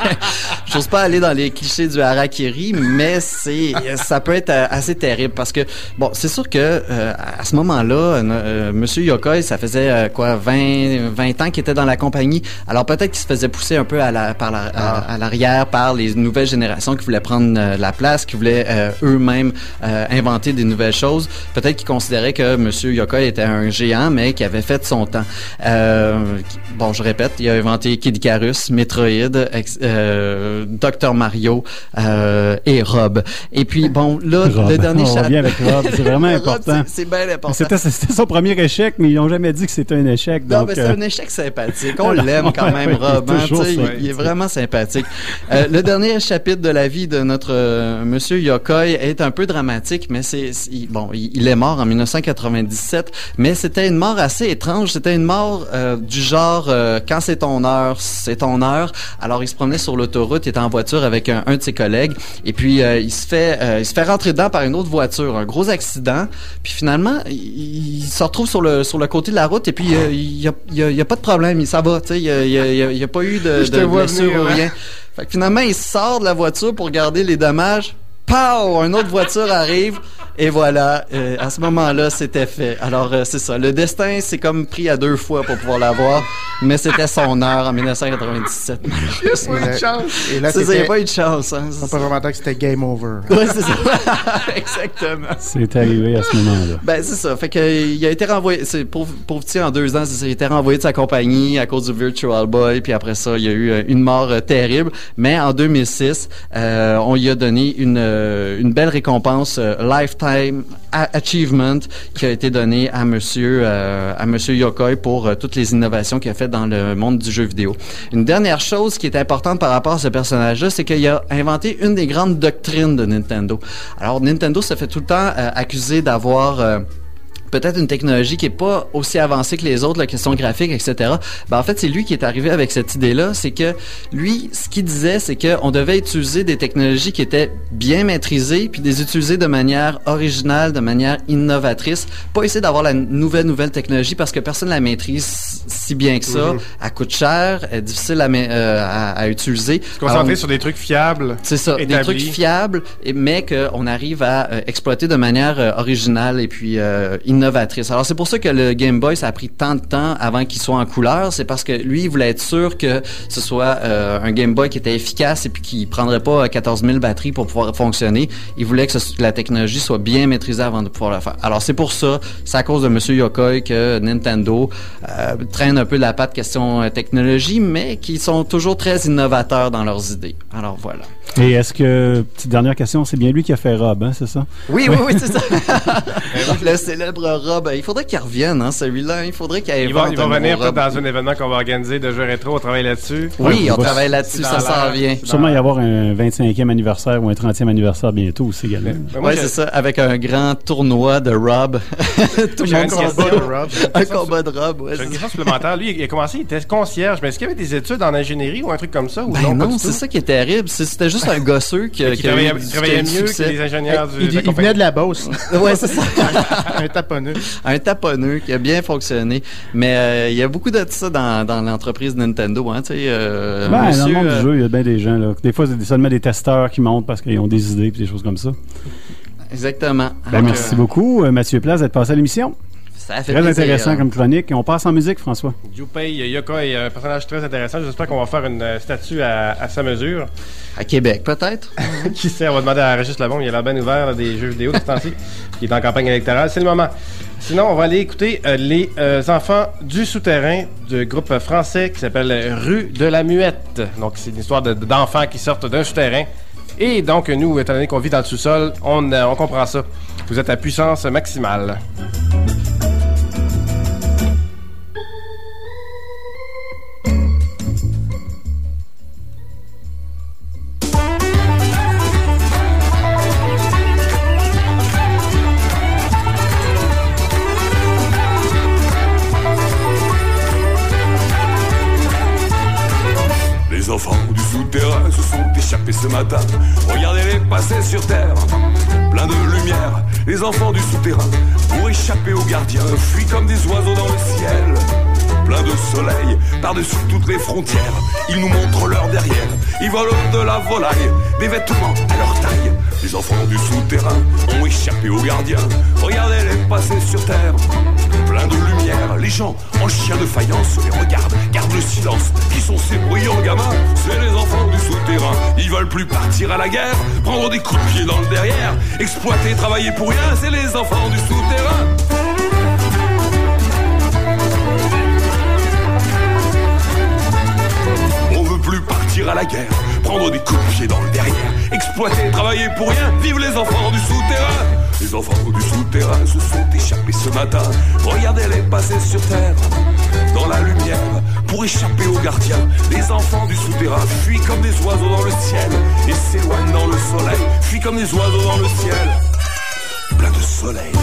J'ose pas aller dans les clichés du harakiri, mais c'est ça peut être euh, assez terrible parce que, bon, c'est sûr que euh, à ce moment-là, euh, Monsieur Yokoi, ça faisait euh, quoi, vingt, vingt ans qu'il était dans la compagnie. Alors peut-être qu'il se faisait pousser un peu à, la, par la, à, à l'arrière par les nouvelles générations qui voulaient prendre euh, la place, qui voulaient euh, eux-mêmes euh, inventer des nouvelles choses. Peut-être qu'ils considéraient que Monsieur Yokoi était un géant, mais qui avait fait son temps. Euh, bon, je répète, il a inventé Kid Icarus, Metroid, ex, euh, Docteur Mario euh, et Rob. Et puis, bon, là, Rob. le dernier On chat... revient avec Rob, c'est vraiment Rob, important. c'est, c'est bien important. C'était, c'était son premier échec, mais ils n'ont jamais dit que c'était un échec. Non, donc, mais c'est euh... un échec sympathique. On l'aime quand même, Ouais, Rob. il est Hein, toujours il, il est vraiment sympathique. Euh, le dernier chapitre de la vie de notre euh, Monsieur Yokoi est un peu dramatique, mais c'est, c'est bon, il, il est mort en dix-neuf cent quatre-vingt-dix-sept, mais c'était une mort assez étrange. C'était une mort euh, du genre euh, quand c'est ton heure, c'est ton heure. Alors il se promenait sur l'autoroute, il était en voiture avec un, un de ses collègues, et puis euh, il se fait, euh, il se fait rentrer dedans par une autre voiture, un gros accident. Puis finalement, il, il se retrouve sur le sur le côté de la route, et puis euh, il y a, il y a, il y a pas de problème, il ça va, tu sais, il y a, il y a, il y a pas eu de, Je te de vois blessure venir, ou hein. rien. Fait que finalement, il sort de la voiture pour regarder les dommages. Pow! Une autre voiture arrive. Et voilà, euh, à ce moment-là, c'était fait. Alors, euh, c'est ça. Le destin, c'est comme pris à deux fois pour pouvoir l'avoir. Mais c'était son heure en dix-neuf cent quatre-vingt-dix-sept. Il n'y a pas eu de chance. Et là, C'est ça, il n'y c'était... a pas eu de chance. Hein. On peut vraiment dire que c'était game over. Ouais, c'est ça. Exactement. C'est arrivé à ce moment-là. Ben, c'est ça. Fait que, euh, il a été renvoyé, c'est pour, pour petit en deux ans, c'est ça, il a été renvoyé de sa compagnie à cause du Virtual Boy, puis après ça, il y a eu euh, une mort euh, terrible. Mais en deux mille six, euh, on lui a donné une, euh, une belle récompense euh, Lifetime a- Achievement qui a été donnée à monsieur, euh, à monsieur Yokoi pour euh, toutes les innovations qu'il a faites dans le monde du jeu vidéo. Une dernière chose qui est importante par rapport à ce personnage-là, c'est qu'il a inventé une des grandes doctrines de Nintendo. Alors, Nintendo se fait tout le temps euh, accuser d'avoir... Euh, peut-être une technologie qui est pas aussi avancée que les autres, la question graphique, et cetera. Ben, en fait, c'est lui qui est arrivé avec cette idée-là. C'est que lui, ce qu'il disait, c'est qu'on devait utiliser des technologies qui étaient bien maîtrisées, puis les utiliser de manière originale, de manière innovatrice. Pas essayer d'avoir la nouvelle, nouvelle technologie parce que personne la maîtrise si bien que ça. Mm-hmm. Elle coûte cher, elle est difficile à, euh, à, à utiliser. Se concentrer Alors, sur des trucs fiables. c'est ça, établis. des trucs fiables, et- mais qu'on arrive à euh, exploiter de manière euh, originale et puis euh, innovatrice. Alors c'est pour ça que le Game Boy, ça a pris tant de temps avant qu'il soit en couleur. C'est parce que lui, il voulait être sûr que ce soit euh, un Game Boy qui était efficace et puis qui prendrait pas quatorze mille batteries pour pouvoir fonctionner. Il voulait que, ce- que la technologie soit bien maîtrisée avant de pouvoir le faire. Alors c'est pour ça, c'est à cause de Monsieur Yokoi que Nintendo euh, traîne un peu la patte question euh, technologie, mais qui sont toujours très innovateurs dans leurs idées. Alors voilà. Et est-ce que, petite dernière question, c'est bien lui qui a fait Rob, hein, c'est ça? Oui, oui, oui, c'est ça. Le célèbre Rob. Il faudrait qu'il revienne, hein, celui-là. Il faudrait qu'il Il va, invente il va un venir nouveau peut-être Rob. dans un événement qu'on va organiser de jeux rétro. On travaille là-dessus. Oui, Ouais, on on va- travaille là-dessus, c'est ça dans s'en l'air. vient. Il va sûrement y avoir un vingt-cinquième anniversaire ou un trentième anniversaire bientôt aussi également. Ben, moi, Oui, j'ai- c'est ça, avec un grand tournoi de Rob. Tout le J'ai monde une se question. questionne. Rob. Un combat de Rob, ouais. J'ai une c'est question supplémentaire. Lui, il a commencé, il était concierge. Mais est-ce qu'il y avait des études en ingénierie ou un truc comme ça? Ou Ben non, pas non, du c'est tout? ça qui est terrible. C'est- C'était juste un gosseux qui, Fait qui qu'il a eu travaillait, du- il qui a eu travaillait du mieux que succès. les ingénieurs du, Il, de la il compagnie. venait de la Beauce. Ouais, c'est ça. Un taponneux. Un taponneux qui a bien fonctionné. Mais euh, il y a beaucoup de ça dans, dans l'entreprise Nintendo. Hein, tu sais, euh, Ben, dans monsieur, le monde euh, du jeu, il y a bien des gens. Là. Des fois, c'est seulement des testeurs qui montent parce qu'ils ont des idées et des choses comme ça. Exactement. Ben, Donc, merci euh, beaucoup, euh, Mathieu Place, d'être passé à l'émission. Ça fait Très plaisir. intéressant comme chronique. Et on passe en musique, François. Junpei Yokoi est un personnage très intéressant. J'espère qu'on va faire une euh, statue à, à sa mesure. À Québec, peut-être? Qui sait, on va demander à Régis Lebon. Il a l'air bien ouvert là, des jeux vidéo de ce temps-ci. Il est en campagne électorale. C'est le moment. Sinon, on va aller écouter euh, les euh, enfants du souterrain du groupe français qui s'appelle Rue de la Muette. Donc, c'est une histoire de, d'enfants qui sortent d'un souterrain. Et donc, nous, étant donné qu'on vit dans le sous-sol, on, euh, on comprend ça. Vous êtes à puissance maximale. Les enfants du souterrain se sont échappés ce matin. Regardez-les passer sur terre, plein de lumière. Les enfants du souterrain, pour échapper aux gardiens, fuient comme des oiseaux dans le ciel. Plein de soleil, par-dessus toutes les frontières. Ils nous montrent leur derrière. Ils volent de la volaille, des vêtements à leur taille. Les enfants du souterrain ont échappé aux gardiens. Regardez-les passer sur terre, plein de lumière. Les gens en chiens de faïence les regardent, gardent le silence. Qui sont ces bruyants gamins? C'est les enfants du souterrain. Ils veulent plus partir à la guerre, prendre des coups de pied dans le derrière. Exploiter, travailler pour rien, c'est les enfants du souterrain. On veut plus partir à la guerre, prendre des coups de pied dans le derrière. Exploiter, travailler pour rien, vive les enfants du souterrain. Les enfants du souterrain se sont échappés ce matin. Regardez-les passer sur terre, dans la lumière, pour échapper aux gardiens. Les enfants du souterrain fuient comme des oiseaux dans le ciel et s'éloignent dans le soleil. Fuient comme des oiseaux dans le ciel, plein de soleil.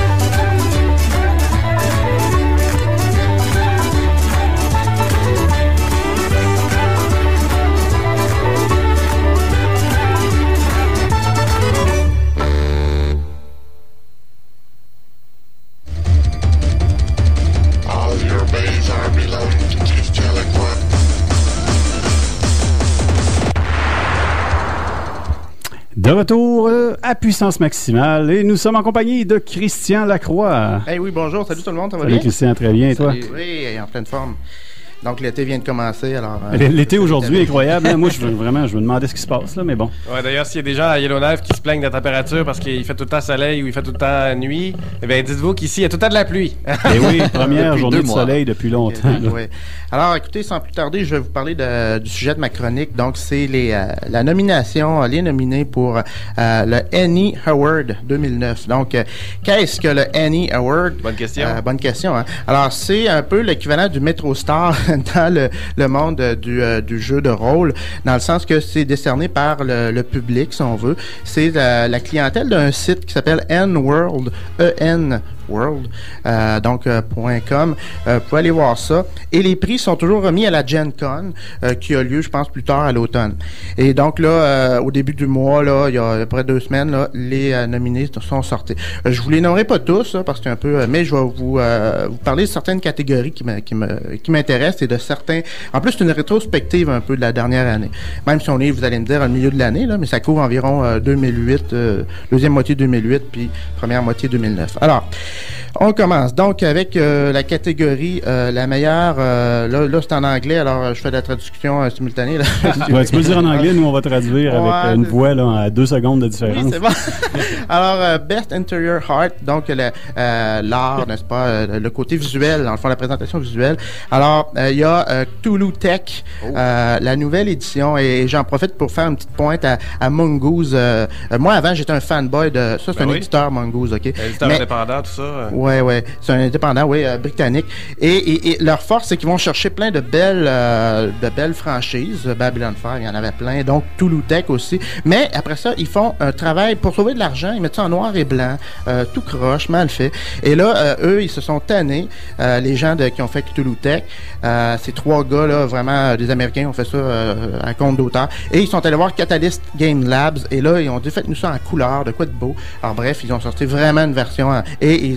De retour euh, à puissance maximale et nous sommes en compagnie de Christian Lacroix. Hey, oui, bonjour, salut tout le monde, ça va Salut bien? Christian, très bien, et toi? Oui, en pleine forme. Donc l'été vient de commencer, alors... euh, L'été aujourd'hui est incroyable. Là. Moi, je veux vraiment, je me demandais ce qui se passe, là, mais bon. Ouais, d'ailleurs, s'il y a des gens à Yellowknife qui se plaignent de la température parce qu'il fait tout le temps soleil ou il fait tout le temps nuit, eh bien, dites-vous qu'ici, il y a tout le temps de la pluie. Et oui, première journée de soleil depuis longtemps. Oui. Alors, écoutez, sans plus tarder, je vais vous parler de, du sujet de ma chronique. Donc, c'est les, euh, la nomination, les nominés pour euh, le Annie Award deux mille neuf. Donc, euh, qu'est-ce que le Annie Award? Bonne question. Euh, bonne question, hein? Alors, c'est un peu l'équivalent du Metro Star dans le, le monde euh, du, euh, du jeu de rôle, dans le sens que c'est décerné par le, le public, si on veut. C'est la, la clientèle d'un site qui s'appelle N-World, E N World, euh, donc euh, .com. Euh, vous pouvez aller voir ça. Et les prix sont toujours remis à la Gen Con, euh, qui a lieu, je pense, plus tard à l'automne. Et donc là, euh, au début du mois, là, il y a à peu près deux semaines, là, les euh, nominés sont sortis. Euh, je vous les nommerai pas tous, là, parce que c'est un peu, euh, mais je vais vous, euh, vous parler de certaines catégories qui me, qui me, qui m'intéressent et de certains. En plus, c'est une rétrospective un peu de la dernière année. Même si on est, vous allez me dire, au milieu de l'année, là, mais ça couvre environ euh, deux mille huit, euh, deuxième moitié deux mille huit, puis première moitié deux mille neuf. Alors, on commence donc avec euh, la catégorie euh, la meilleure. Euh, là, là c'est en anglais, alors euh, je fais de la traduction euh, simultanée. Là. Ouais, tu peux le dire en anglais, nous on va traduire ouais, avec une voix là, à deux secondes de différence. Oui, c'est bon. Alors, euh, Best Interior Art, donc le, euh, l'art, n'est-ce pas, euh, le côté visuel, dans le fond, la présentation visuelle. Alors, il euh, y a euh, Cthulhu Tech, oh. euh, la nouvelle édition, et, et j'en profite pour faire une petite pointe à, à Mongoose. Euh, euh, moi, avant, j'étais un fanboy de... Ça, c'est ben un oui. éditeur, Mongoose, OK? Un éditeur Mais, indépendant, tout ça. Euh. Ouais, ouais. C'est un indépendant, oui, euh, britannique. Et, et, et leur force, c'est qu'ils vont chercher plein de belles, euh, de belles franchises. Babylon five, il y en avait plein. Donc, Cthulhu Tech aussi. Mais après ça, ils font un travail pour sauver de l'argent. Ils mettent ça en noir et blanc, euh, tout croche, mal fait. Et là, euh, eux, ils se sont tannés, euh, les gens de, qui ont fait Cthulhu Tech. Euh, ces trois gars, là, vraiment, des Américains, ont fait ça euh, à compte d'auteur. Et ils sont allés voir Catalyst Game Labs. Et là, ils ont dit, faites-nous ça en couleur, de quoi de beau. Alors bref, ils ont sorti vraiment une version. Hein, et ils ont,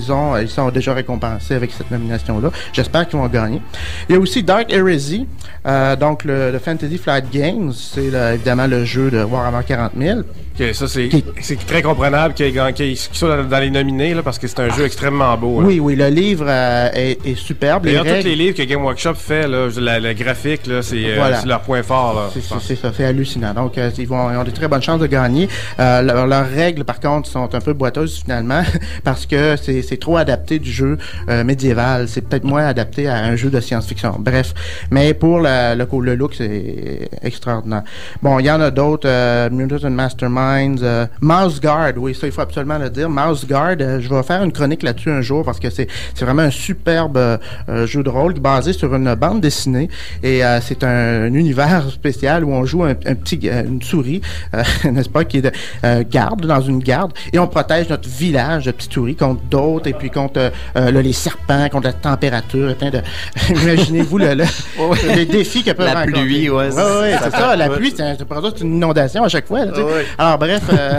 ils sont déjà récompensés avec cette nomination-là. J'espère qu'ils vont gagner. Il y a aussi Dark Heresy, euh, donc le, le Fantasy Flight Games, c'est le, évidemment le jeu de Warhammer quarante mille. Okay, ça, c'est, c'est très comprenable qu'il, qu'il, qu'il soit dans, dans les nominés, là, parce que c'est un jeu extrêmement beau. Oui, hein. oui, le livre euh, est, est superbe. D'ailleurs, les tous règles... les livres que Game Workshop fait, là, la, le graphique, là, c'est, voilà. euh, c'est leur point fort. Là, c'est, c'est, c'est ça, c'est hallucinant. Donc, euh, ils, vont, ils ont de très bonnes chances de gagner. Euh, leur, leurs règles, par contre, sont un peu boiteuses, finalement, parce que c'est, c'est trop adapté du jeu euh, médiéval. C'est peut-être moins adapté à un jeu de science-fiction. Bref, mais pour la, le, le look, c'est extraordinaire. Bon, il y en a d'autres. Euh, Mutant Masterminds, euh, Mouse Guard, oui, ça, il faut absolument le dire. Mouse Guard, euh, je vais faire une chronique là-dessus un jour parce que c'est, c'est vraiment un superbe euh, jeu de rôle basé sur une bande dessinée et euh, c'est un, un univers spécial où on joue un, un petit, euh, une souris, euh, n'est-ce pas, qui est de euh, garde, dans une garde, et on protège notre village de petites souris contre d'autres et puis contre euh, euh, là, les serpents, contre la température, et plein de... Imaginez-vous le, le, ouais. les défis que peuvent La rencontrer. pluie, ouais. Ouais, ouais, c'est ça, ça la ouais. pluie, c'est, c'est, c'est une inondation à chaque fois. Là, ouais. Alors bref... Euh,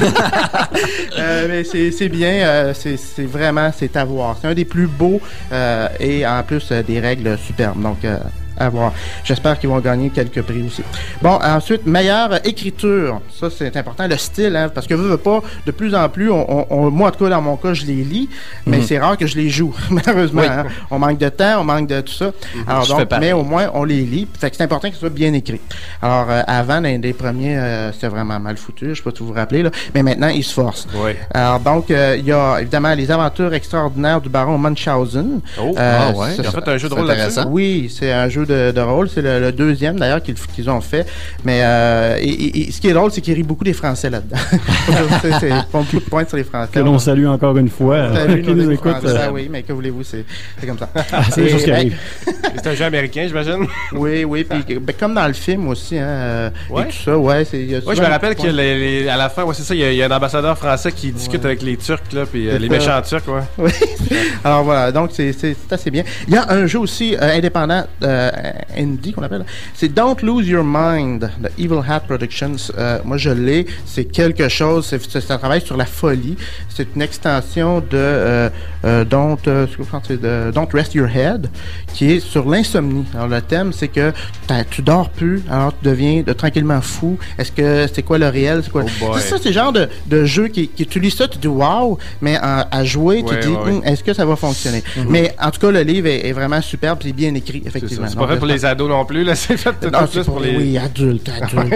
euh, mais c'est, c'est bien, euh, c'est, c'est vraiment, c'est à voir. C'est un des plus beaux euh, et en plus euh, des règles superbes. Donc, euh, à voir. J'espère qu'ils vont gagner quelques prix aussi. Bon, ensuite, meilleure écriture. Ça, c'est important. Le style, hein, parce que veux, veux pas, de plus en plus, on, on, on, moi, en tout cas, dans mon cas, je les lis, mais mm-hmm. c'est rare que je les joue, malheureusement. Oui. Hein. On manque de temps, on manque de tout ça. Mm-hmm. Alors, donc, mais au moins, on les lit. Fait que c'est important que ce soit bien écrit. Alors, euh, avant, l'un des premiers, euh, c'était vraiment mal foutu, je sais pas si vous vous rappelez, là, mais maintenant, ils se forcent. Oui. Alors, donc, il euh, y a évidemment les aventures extraordinaires du baron Munchausen. Oh, euh, ah ouais. Ils ont fait un jeu de rôle là-dessus. Oui, c'est un jeu de, de rôle. C'est le, le deuxième, d'ailleurs, qu'ils, qu'ils ont fait. Mais euh, et, et, et, ce qui est drôle, c'est qu'ils rient beaucoup des Français là-dedans. c'est, c'est, ils font beaucoup de points sur les Français. Que l'on salue encore une fois. Salut, qui nous écoute. Euh... Ah oui, mais que voulez-vous, c'est, c'est comme ça. Ah, c'est des choses qui arrivent. C'est un jeu américain, j'imagine. Oui, oui. Puis, ben, comme dans le film aussi, hein, ouais. et tout ça, ouais. C'est, oui, je me rappelle que les, les, à la fin, ouais, c'est ça, il y, y a un ambassadeur français qui discute ouais. avec les Turcs, là, puis euh, les méchants Turcs, ouais. Oui. Alors voilà, donc c'est, c'est, c'est assez bien. Il y a un jeu aussi euh, indépendant, euh, indie qu'on appelle. C'est Don't Lose Your Mind de Evil Hat Productions. Euh, moi, je l'ai. C'est quelque chose. C'est, c'est, ça travaille sur la folie. C'est une extension de, euh, euh, Don't, euh, c'est de Don't Rest Your Head, qui est sur l'insomnie. Alors, le thème, c'est que tu dors plus, alors tu deviens de, tranquillement fou. Est-ce que c'est quoi le réel? C'est quoi? Oh c'est ça, c'est le genre de, de jeu qui, qui, tu lis ça, tu dis wow, mais à, à jouer, tu ouais, dis, ouais. Hm, est-ce que ça va fonctionner? Mm-hmm. Mais en tout cas, le livre est, est vraiment superbe et bien écrit, effectivement. C'est, c'est pas fait pour les ados non plus, là. C'est fait tout non, plus pour, pour les... Oui, adultes, adultes.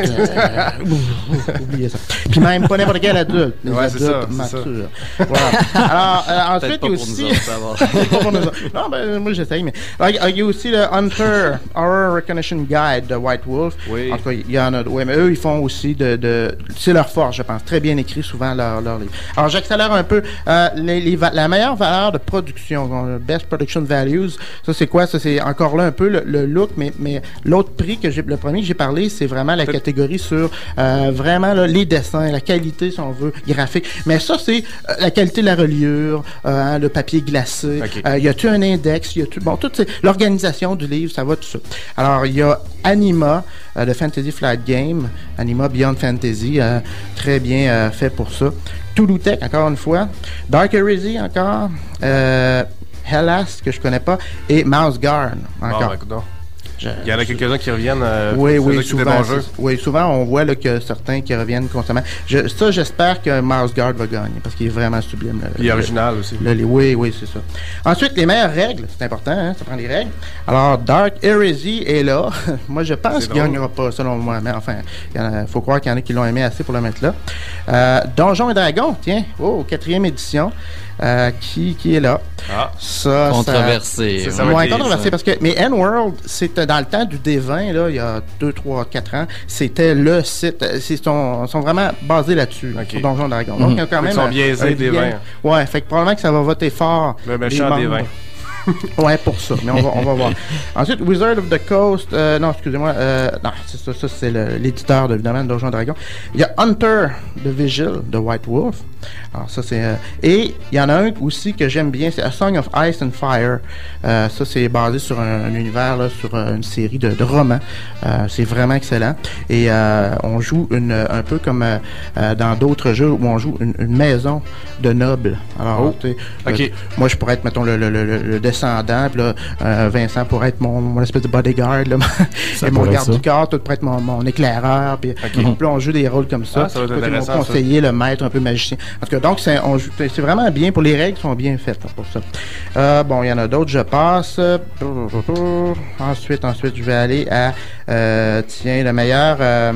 euh, oubliez ça. Puis même pas n'importe quel adulte. Les ouais, adultes c'est ça, matures. C'est voilà. Alors, euh, ensuite, il y a aussi... non, ben, moi, j'essaye, mais... Alors, il y a aussi le Hunter Horror Recognition Guide de White Wolf. Oui. En tout cas, il y en a... Oui, mais eux, ils font aussi de... de c'est leur force, je pense. Très bien écrit, souvent, leur, leur livre. Alors, j'accélère un peu. Euh, les, les, la meilleure valeur de production, Best Production Values, ça, c'est quoi? Ça, c'est encore là un peu le, le look, mais, mais l'autre prix que j'ai, le premier que j'ai parlé, c'est vraiment la catégorie sur euh, vraiment là, les dessins, la qualité, si on veut, graphique. Mais ça, c'est euh, la qualité de la reliure, euh, hein, le papier glacé. Okay. Euh, y a-tu un index? Y a-tu bon, tout c'est l'organisation du livre, ça va tout ça. Alors, il y a Anima, euh, le Fantasy Flight Game, Anima Beyond Fantasy, euh, très bien euh, fait pour ça. Touloutech, encore une fois. Dark Heresy, encore. Euh, Hellas, que je connais pas. Et Mouse Guard, encore. Oh, ben, Je, il y en a quelques-uns qui reviennent. Euh, oui, oui, souvent, oui, souvent, on voit là, que certains qui reviennent constamment. Je, ça, j'espère que Mouse Guard va gagner parce qu'il est vraiment sublime. Il est original aussi. Le, le, oui, oui, c'est ça. Ensuite, les meilleures règles, c'est important, hein, ça prend des règles. Alors, Dark Heresy est là. Moi, je pense qu'il ne gagnera pas, selon moi. Mais enfin, il faut croire qu'il y en a qui l'ont aimé assez pour le mettre là. Euh, Donjons et Dragons, tiens, oh, quatrième édition. Euh, qui, qui est là. Ah. Ça, controversé. Ça, ça, ouais, controversé ça. Parce que, mais N-World, c'était dans le temps du D vingt, là, il y a deux, trois, quatre ans, c'était le site. Ils sont, sont vraiment basés là-dessus, okay. Sur Donjons et Dragons. Mm-hmm. Donc, il y a quand même. Ils sont biaisés D vingt. Ouais, fait que probablement que ça va voter fort. Le méchant D vingt. Ouais, pour ça, mais on va, on va voir. Ensuite, Wizard of the Coast, euh, non, excusez-moi, euh, non, c'est ça, ça c'est le, l'éditeur, de, évidemment, de Donjons Dragons. Il y a Hunter the Vigil de White Wolf. Alors, ça, c'est... Euh, et il y en a un aussi que j'aime bien, c'est A Song of Ice and Fire. Euh, ça, c'est basé sur un, un univers, là, sur euh, une série de, de romans. Euh, c'est vraiment excellent. Et euh, on joue une, un peu comme euh, euh, dans d'autres jeux où on joue une, une maison de nobles. Alors, oh, tu sais, okay. euh, moi, je pourrais être, mettons, le, le, le, le descendant, puis là, euh, Vincent pourrait être mon, mon espèce de bodyguard, là, et mon garde du corps, tout pourrait être mon, mon éclaireur, puis okay. là, on joue des rôles comme ça. Ah, ça va être puis, mon conseiller, ça. Le maître, un peu magicien. En tout cas, donc, c'est, on joue, c'est vraiment bien, pour les règles sont bien faites, là, pour ça. Euh, bon, il y en a d'autres, je passe. Ensuite, ensuite, je vais aller à, euh, tiens, le meilleur, euh,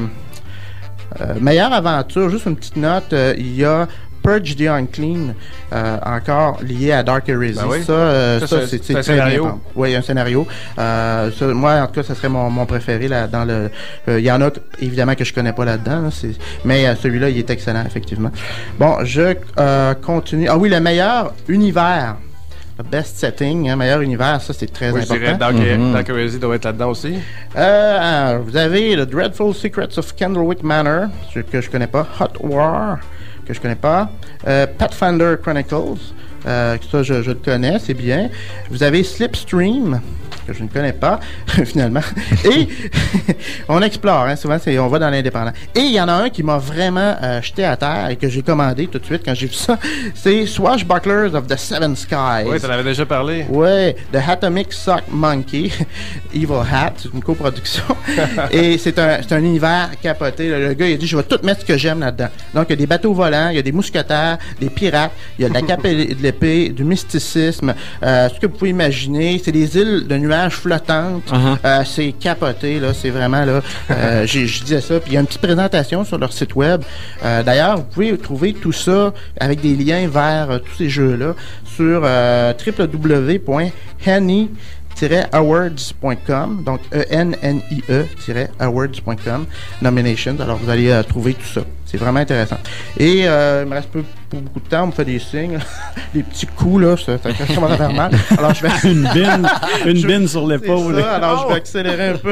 euh, meilleure aventure, juste une petite note, euh, il y a Purge the Unclean, euh, encore lié à Dark Heresy. Ben oui. Ça, euh, ça, ça c'est, c'est, c'est, c'est un scénario. Oui, un scénario. Euh, ça, moi, en tout cas, ça serait mon, mon préféré là, dans le. Il euh, y en a évidemment que je connais pas là-dedans, là, c'est, mais euh, celui-là, il est excellent effectivement. Bon, je euh, continue. Ah oui, le meilleur univers. Le best setting, hein, meilleur univers, ça c'est très oui, important. Je dirais Dark, mm-hmm. Dark Heresy doit être là-dedans aussi. Euh, vous avez le Dreadful Secrets of Candlewick Manor, que je connais pas. Hot War, que je connais pas. Euh, Pathfinder Chronicles, euh, ça je, je le connais, c'est bien. Vous avez Slipstream, que je ne connais pas, finalement. Et on explore, hein, souvent c'est, on va dans l'indépendant. Et il y en a un qui m'a vraiment euh, jeté à terre et que j'ai commandé tout de suite quand j'ai vu ça. C'est Swashbucklers of the Seven Skies. Oui, tu en avais déjà parlé. Oui, The Atomic Sock Monkey, Evil Hat, c'est une coproduction. Et c'est un, c'est un univers capoté. Le, le gars, il a dit, je vais tout mettre ce que j'aime là-dedans. Donc, il y a des bateaux volants, il y a des mousquetaires, des pirates, il y a de la cape et de l'épée, du mysticisme, euh, ce que vous pouvez imaginer. C'est des îles de nuages flottantes. Uh-huh. Euh, c'est capoté, là. C'est vraiment, là. Euh, je disais ça. Puis il y a une petite présentation sur leur site web. Euh, d'ailleurs, vous pouvez trouver tout ça avec des liens vers euh, tous ces jeux-là sur euh, w w w point henny tiret awards point com, donc E N N I E awards point com, nominations. Alors, vous allez euh, trouver tout ça. C'est vraiment intéressant. Et euh, il me reste peu, pas beaucoup de temps, on me fait des signes, des petits coups, là, ça, ça, ça commence à faire mal. Alors, je vais... une bine, une je... bine sur l'épaule. C'est ça, alors oh! Je vais accélérer un peu.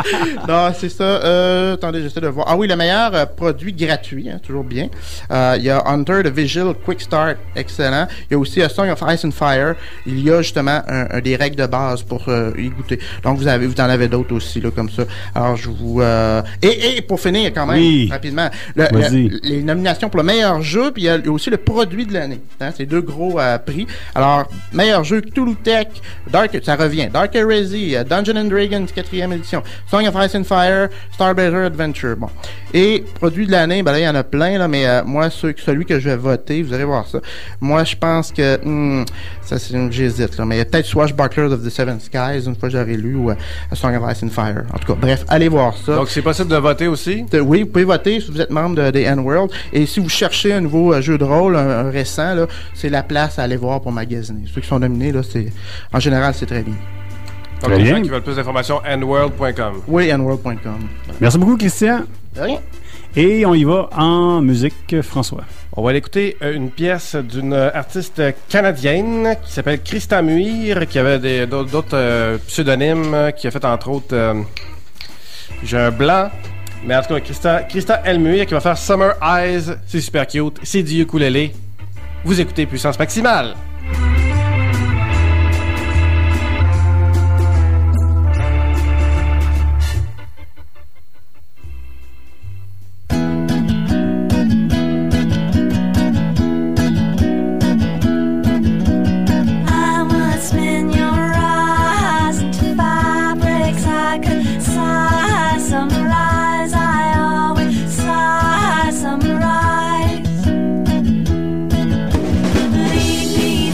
Non, c'est ça. Euh, attendez, j'essaie de voir. Ah oui, le meilleur euh, produit gratuit, hein, toujours bien. Euh, il y a Hunter the Vigil Quick Start, excellent. Il y a aussi A Song of Ice and Fire. Il y a justement un, un des règles de base pour euh, y goûter. Donc, vous avez, vous en avez d'autres aussi, là, comme ça. Alors, je vous... Euh... Et, et pour finir, quand même, oui. rapidement, le, le, les nominations pour le meilleur jeu, puis il y a aussi le produit de l'année. Hein, c'est deux gros euh, prix. Alors, meilleur jeu, Cthulhu Tech, Dark, ça revient, Dark Heresy, uh, Dungeons and Dragons, quatrième édition, Song of Ice and Fire, Starblazer Adventure. Bon. Et produit de l'année, ben là, il y en a plein, là, mais euh, moi, ce, celui que je vais voter, vous allez voir ça. Moi, je pense que, hmm, ça, c'est une, j'hésite, là, mais il y a peut-être Swashbucklers of the Seven Skies, une fois j'aurais lu, ou uh, A Song of Ice and Fire. En tout cas, bref, allez voir ça. Donc, c'est possible de voter aussi? De, oui, vous pouvez voter si vous êtes membre de, des N-World. Et si vous cherchez un nouveau euh, jeu de rôle, un, un récent, là, c'est la place à aller voir pour magasiner. Ceux qui sont nominés, là, c'est, en général, c'est très bien. Donc, les gens qui veulent plus d'informations, n world point com. Oui, n world point com. Voilà. Merci beaucoup, Christian. De rien. Et on y va en musique, François. On va aller écouter une pièce d'une artiste canadienne qui s'appelle Christa Muir, qui avait des, d'autres, d'autres euh, pseudonymes, qui a fait entre autres... Euh, j'ai un blanc, mais en tout cas, Christa, Christa El Muir qui va faire Summer Eyes. C'est super cute, c'est du ukulélé. Vous écoutez Puissance Maximale. Lead me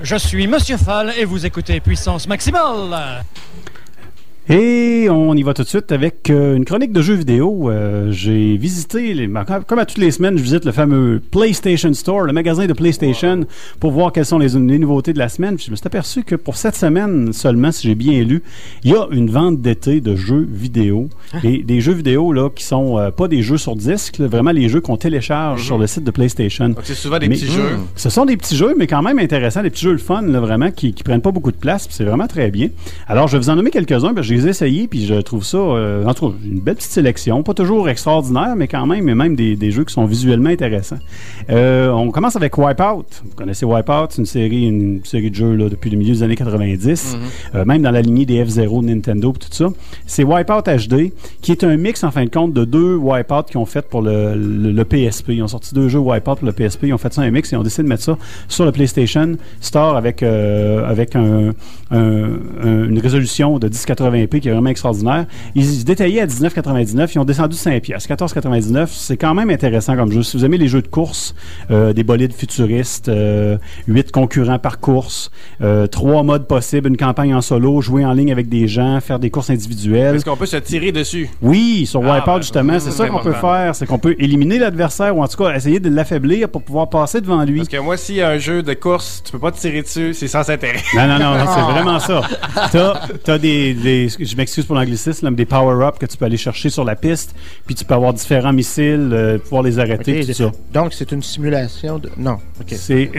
Je suis Monsieur Fall et vous écoutez Puissance Maximale. Et on y va tout de suite avec euh, une chronique de jeux vidéo. Euh, j'ai visité, les, comme à toutes les semaines, je visite le fameux PlayStation Store, le magasin de PlayStation, wow. pour voir quelles sont les, les nouveautés de la semaine. Puis je me suis aperçu que pour cette semaine seulement, si j'ai bien lu, il y a une vente d'été de jeux vidéo. Hein? Et des jeux vidéo là qui sont euh, pas des jeux sur disque, là, vraiment les jeux qu'on télécharge mm-hmm. sur le site de PlayStation. Donc c'est souvent des mais, petits mm, jeux. Ce sont des petits jeux, mais quand même intéressants, des petits jeux le fun, là, vraiment, qui, qui prennent pas beaucoup de place. Puis c'est vraiment très bien. Alors je vais vous en nommer quelques-uns, parce que j'ai essayé, puis je trouve ça, euh, en tout cas, une belle petite sélection. Pas toujours extraordinaire, mais quand même, mais même des, des jeux qui sont visuellement intéressants. Euh, on commence avec Wipeout. Vous connaissez Wipeout, c'est une série, une série de jeux là, depuis le milieu des années quatre-vingt-dix, mm-hmm. euh, même dans la lignée des F zéro de Nintendo et tout ça. C'est Wipeout H D, qui est un mix, en fin de compte, de deux Wipeout qu'ils ont fait pour le, le, le P S P. Ils ont sorti deux jeux Wipeout pour le P S P, ils ont fait ça un mix et ils ont décidé de mettre ça sur le PlayStation Store avec, euh, avec un, un, un, une résolution de dix quatre-vingts p qui est vraiment extraordinaire. Ils se détaillaient à dix-neuf quatre-vingt-dix-neuf, ils ont descendu de cinq piastres. quatorze quatre-vingt-dix-neuf, c'est quand même intéressant comme jeu. Si vous aimez les jeux de course, euh, des bolides futuristes, euh, huit concurrents par course, euh, trois modes possibles, une campagne en solo, jouer en ligne avec des gens, faire des courses individuelles. Est-ce qu'on peut se tirer dessus? Oui, sur ah, Wipeout, ben, justement, c'est, c'est ça qu'on peut important. faire. C'est qu'on peut éliminer l'adversaire ou en tout cas essayer de l'affaiblir pour pouvoir passer devant lui. Parce que moi, s'il y a un jeu de course, tu peux pas te tirer dessus, c'est sans intérêt. Non, non, non, non c'est vraiment ça. T'as, t'as des, des, je m'excuse pour l'anglicisme, là, des power-ups que tu peux aller chercher sur la piste, puis tu peux avoir différents missiles, euh, pouvoir les arrêter, okay, tout ça. Donc, c'est une simulation de... Non, OK. C'est...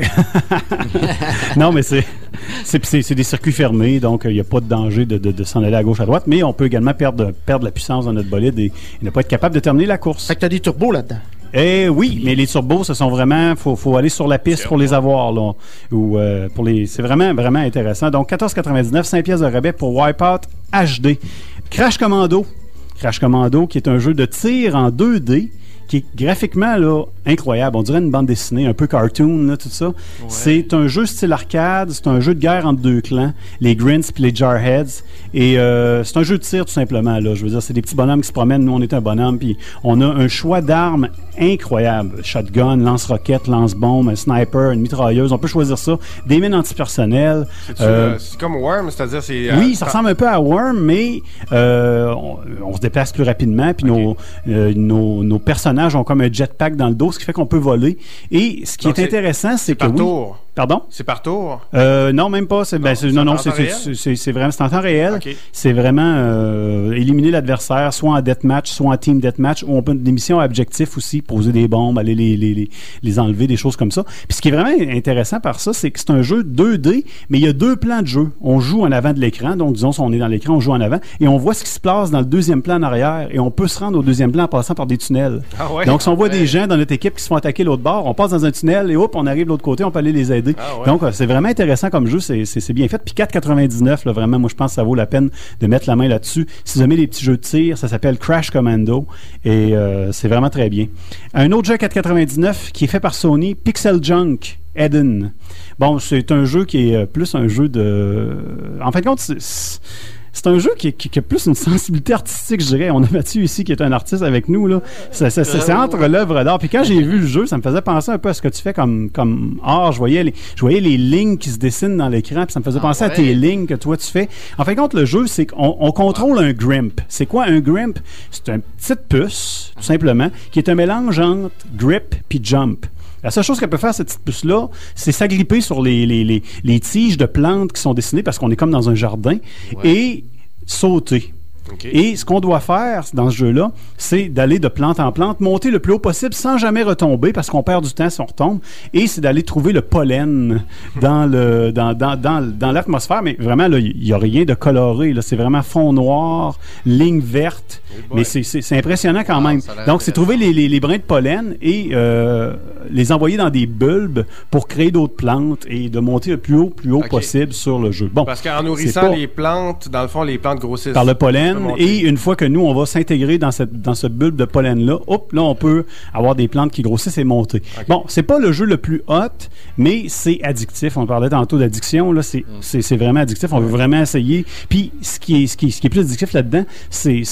non, mais c'est, c'est, c'est, c'est des circuits fermés, donc il euh, n'y a pas de danger de, de, de s'en aller à gauche, à droite, mais on peut également perdre, perdre la puissance dans notre bolide et, et ne pas être capable de terminer la course. Fait que t'as des turbos là-dedans. Eh oui, mais les turbos, ce sont vraiment, faut, faut aller sur la piste pour les avoir, là. Ou, euh, pour les, c'est vraiment, vraiment intéressant. Donc, quatorze quatre-vingt-dix-neuf, cinq pièces de rabais pour Wipeout H D. Crash Commando. Crash Commando, qui est un jeu de tir en deux D, qui est graphiquement là, incroyable. On dirait une bande dessinée, un peu cartoon, là, tout ça. Ouais. C'est un jeu style arcade, c'est un jeu de guerre entre deux clans, les Grints puis les Jarheads. Et euh, c'est un jeu de tir, tout simplement. Là. Je veux dire, c'est des petits bonhommes qui se promènent. Nous, on est un bonhomme, puis on a un choix d'armes incroyable. Shotgun, lance-roquette, lance-bombe, un sniper, une mitrailleuse. On peut choisir ça. Des mines antipersonnelles. C'est, euh, c'est comme Worm, c'est-à-dire... c'est. Oui, euh, ça ressemble un peu à Worm, mais euh, on, on se déplace plus rapidement, puis okay. nos, euh, nos, nos personnages ont comme un jetpack dans le dos, ce qui fait qu'on peut voler. Et ce qui Donc est, c'est intéressant, c'est, c'est que... par oui, tour. Pardon? C'est par tour? Euh, non, même pas. C'est, non, ben, c'est, c'est non, non, c'est, c'est, c'est, c'est vraiment c'est en temps réel. Okay. C'est vraiment euh, éliminer l'adversaire, soit en deathmatch, soit en team deathmatch, ou on peut des missions à objectif aussi, poser des bombes, aller les, les, les, les enlever, des choses comme ça. Puis ce qui est vraiment intéressant par ça, c'est que c'est un jeu deux D, mais il y a deux plans de jeu. On joue en avant de l'écran, donc disons si on est dans l'écran, on joue en avant, et on voit ce qui se passe dans le deuxième plan en arrière, et on peut se rendre au deuxième plan en passant par des tunnels. Ah ouais, donc si on voit ouais. des gens dans notre équipe qui se font attaquer l'autre bord, on passe dans un tunnel, et hop, on arrive de l'autre côté, on peut aller les aider. Ah ouais. Donc c'est vraiment intéressant comme jeu, c'est, c'est, c'est bien fait. Puis quatre quatre-vingt-dix-neuf, là, vraiment, moi je pense que ça vaut la peine de mettre la main là-dessus. Si vous aimez les petits jeux de tir, ça s'appelle Crash Commando et euh, c'est vraiment très bien. Un autre jeu à quatre quatre-vingt-dix-neuf qui est fait par Sony, Pixel Junk Eden. Bon, c'est un jeu qui est plus un jeu de... En fin de compte, c'est... c'est... C'est un jeu qui, qui, qui a plus une sensibilité artistique, je dirais. On a Mathieu ici qui est un artiste avec nous. Là. C'est, c'est, c'est, c'est entre l'œuvre d'art. Puis quand j'ai vu le jeu, ça me faisait penser un peu à ce que tu fais comme, comme art. Je voyais, les, je voyais les lignes qui se dessinent dans l'écran, puis ça me faisait ah penser ouais. à tes lignes que toi tu fais. En fin de compte, le jeu, c'est qu'on on contrôle un Grimp. C'est quoi un Grimp? C'est une petite puce, tout simplement, qui est un mélange entre grip puis jump. La seule chose qu'elle peut faire, cette petite puce-là, c'est s'agripper sur les, les, les, les tiges de plantes qui sont dessinées parce qu'on est comme dans un jardin ouais. et sauter. Okay. Et ce qu'on doit faire dans ce jeu-là, c'est d'aller de plante en plante, monter le plus haut possible sans jamais retomber parce qu'on perd du temps si on retombe. Et c'est d'aller trouver le pollen dans, le, dans, dans, dans, dans l'atmosphère. Mais vraiment, il n'y a rien de coloré. Là. C'est vraiment fond noir, ligne verte. Hey mais c'est, c'est, c'est impressionnant quand ah, même. Donc, c'est trouver les, les, les brins de pollen et euh, les envoyer dans des bulbes pour créer d'autres plantes et de monter le plus haut, plus haut okay. possible sur le jeu. Bon, parce qu'en nourrissant pas... les plantes, dans le fond, les plantes grossissent. Par le pollen. Et une fois que nous, on va s'intégrer dans cette dans ce bulbe de pollen-là, hop, là, on peut avoir des plantes qui grossissent et monter. Okay. Bon, c'est pas le jeu le plus hot, mais c'est addictif. On parlait tantôt d'addiction, là, c'est, mm. c'est, c'est vraiment addictif. On veut vraiment essayer. Puis, ce qui est, ce qui est, ce qui est plus addictif là-dedans, c'est, c'est, c'est les,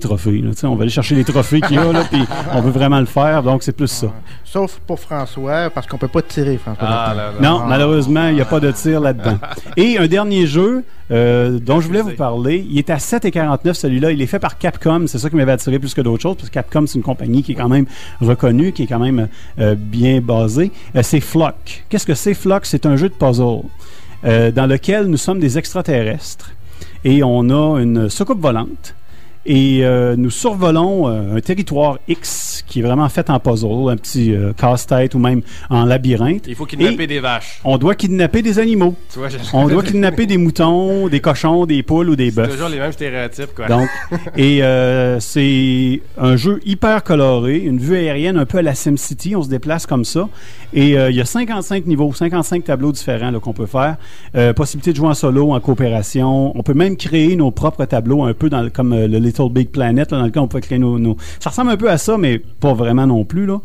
trophées. Là, on va aller chercher les trophées qu'il y a, là, puis on veut vraiment le faire, donc c'est plus ça. Sauf pour François, parce qu'on peut pas tirer, François. Ah, là, là. Non, malheureusement, il n'y a pas de tir là-dedans. Et un dernier jeu euh, dont je voulais vous parler, il est à sept virgule quarante-neuf celui-là. Il est fait par Capcom. C'est ça qui m'avait attiré plus que d'autres choses, parce que Capcom, c'est une compagnie qui est quand même reconnue, qui est quand même euh, bien basée. Euh, c'est Flock. Qu'est-ce que c'est Flock? C'est un jeu de puzzle euh, dans lequel nous sommes des extraterrestres et on a une soucoupe volante. Et euh, nous survolons euh, un territoire X qui est vraiment fait en puzzle, un petit euh, casse-tête ou même en labyrinthe. Il faut kidnapper et des vaches. On doit kidnapper des animaux. Tu vois, on doit kidnapper des moutons, des cochons, des poules ou des bœufs. C'est toujours les mêmes stéréotypes, quoi. Donc, et euh, c'est un jeu hyper coloré, une vue aérienne un peu à la SimCity. On se déplace comme ça. Et euh, il y a cinquante-cinq niveaux, cinquante-cinq tableaux différents là, qu'on peut faire. Euh, possibilité de jouer en solo, en coopération. On peut même créer nos propres tableaux, un peu dans, comme euh, le Little Big Planet, là, dans lequel on peut créer nos, nos... Ça ressemble un peu à ça, mais pas vraiment non plus. Là.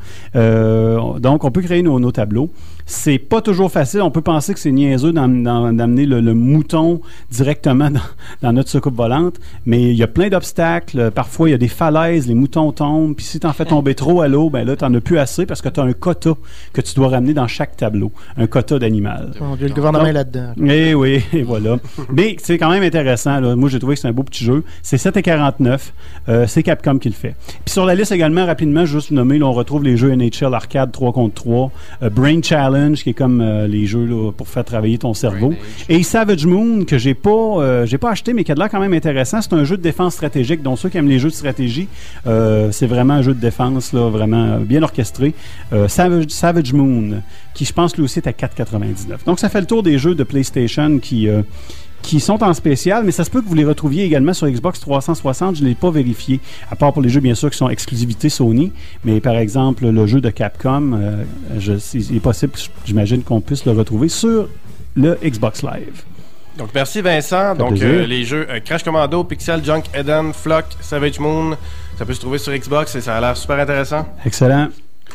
Euh, donc, on peut créer nos, nos tableaux. C'est pas toujours facile. On peut penser que c'est niaiseux d'amener le, le mouton directement dans, dans notre soucoupe volante, mais il y a plein d'obstacles. Parfois, il y a des falaises, les moutons tombent, puis si tu en fais tomber trop à l'eau, ben là, tu n'en as plus assez parce que tu as un quota que tu dois ramener dans chaque tableau. Un quota d'animal. Mon Dieu, le gouvernement est là-dedans. Eh oui, et voilà. Mais c'est quand même intéressant. Là. Moi, j'ai trouvé que c'est un beau petit jeu. C'est sept virgule quarante-neuf. Euh, c'est Capcom qui le fait. Puis sur la liste également, rapidement, juste nommer, là, on retrouve les jeux N H L Arcade trois contre trois, euh, Brain Challenge, qui est comme euh, les jeux là, pour faire travailler ton cerveau, et Savage Moon, que j'ai pas euh, j'ai pas acheté, mais qui a de l'air quand même intéressant. C'est un jeu de défense stratégique, donc ceux qui aiment les jeux de stratégie, euh, c'est vraiment un jeu de défense là, vraiment bien orchestré. Euh, Savage, Savage Moon, qui je pense lui aussi est à quatre quatre-vingt-dix-neuf. Donc ça fait le tour des jeux de PlayStation qui... Euh, qui sont en spécial, mais ça se peut que vous les retrouviez également sur Xbox trois cent soixante. Je ne l'ai pas vérifié, à part pour les jeux, bien sûr, qui sont exclusivité Sony. Mais par exemple, le jeu de Capcom, euh, je, il est possible, j'imagine, qu'on puisse le retrouver sur le Xbox Live. Donc, merci Vincent. Donc, euh, les jeux euh, Crash Commando, Pixel, Junk Eden, Flock, Savage Moon, ça peut se trouver sur Xbox et ça a l'air super intéressant. Excellent.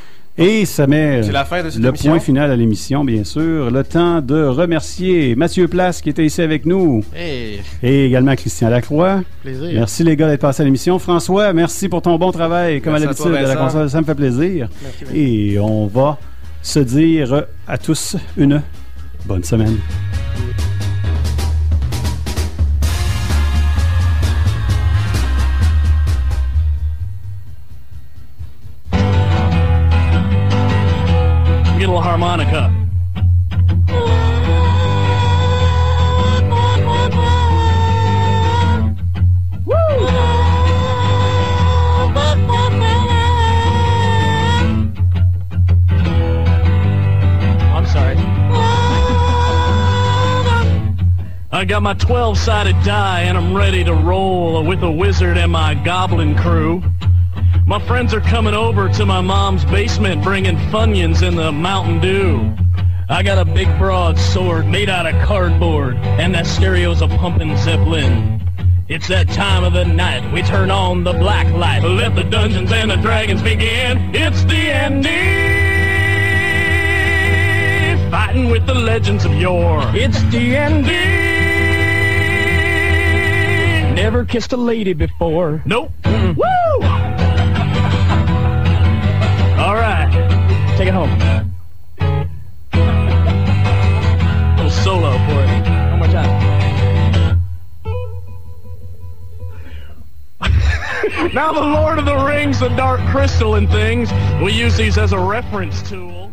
Et ça met la fin de cette le émission. point final à l'émission, bien sûr. Le temps de remercier Mathieu Place qui était ici avec nous. Hey. Et également Christian Lacroix. Plaisir. Merci les gars d'être passés à l'émission. François, merci pour ton bon travail, comme merci à l'habitude à toi, de la console. Ça me fait plaisir. Merci, Et on va se dire à tous une bonne semaine. Get a little harmonica. I'm sorry. I got my twelve-sided die and I'm ready to roll with a wizard and my goblin crew. My friends are coming over to my mom's basement bringing Funyuns in the Mountain Dew. I got a big broad sword made out of cardboard, and that stereo's a pumping Zeppelin. It's that time of the night, we turn on the black light. Let the Dungeons and the Dragons begin. It's D and D, fighting with the legends of yore. It's D and D. Never kissed a lady before. Nope. Mm-mm. Woo! All right, take it home. A little solo for it. One more time. Now the Lord of the Rings, the Dark Crystal and things, we use these as a reference tool.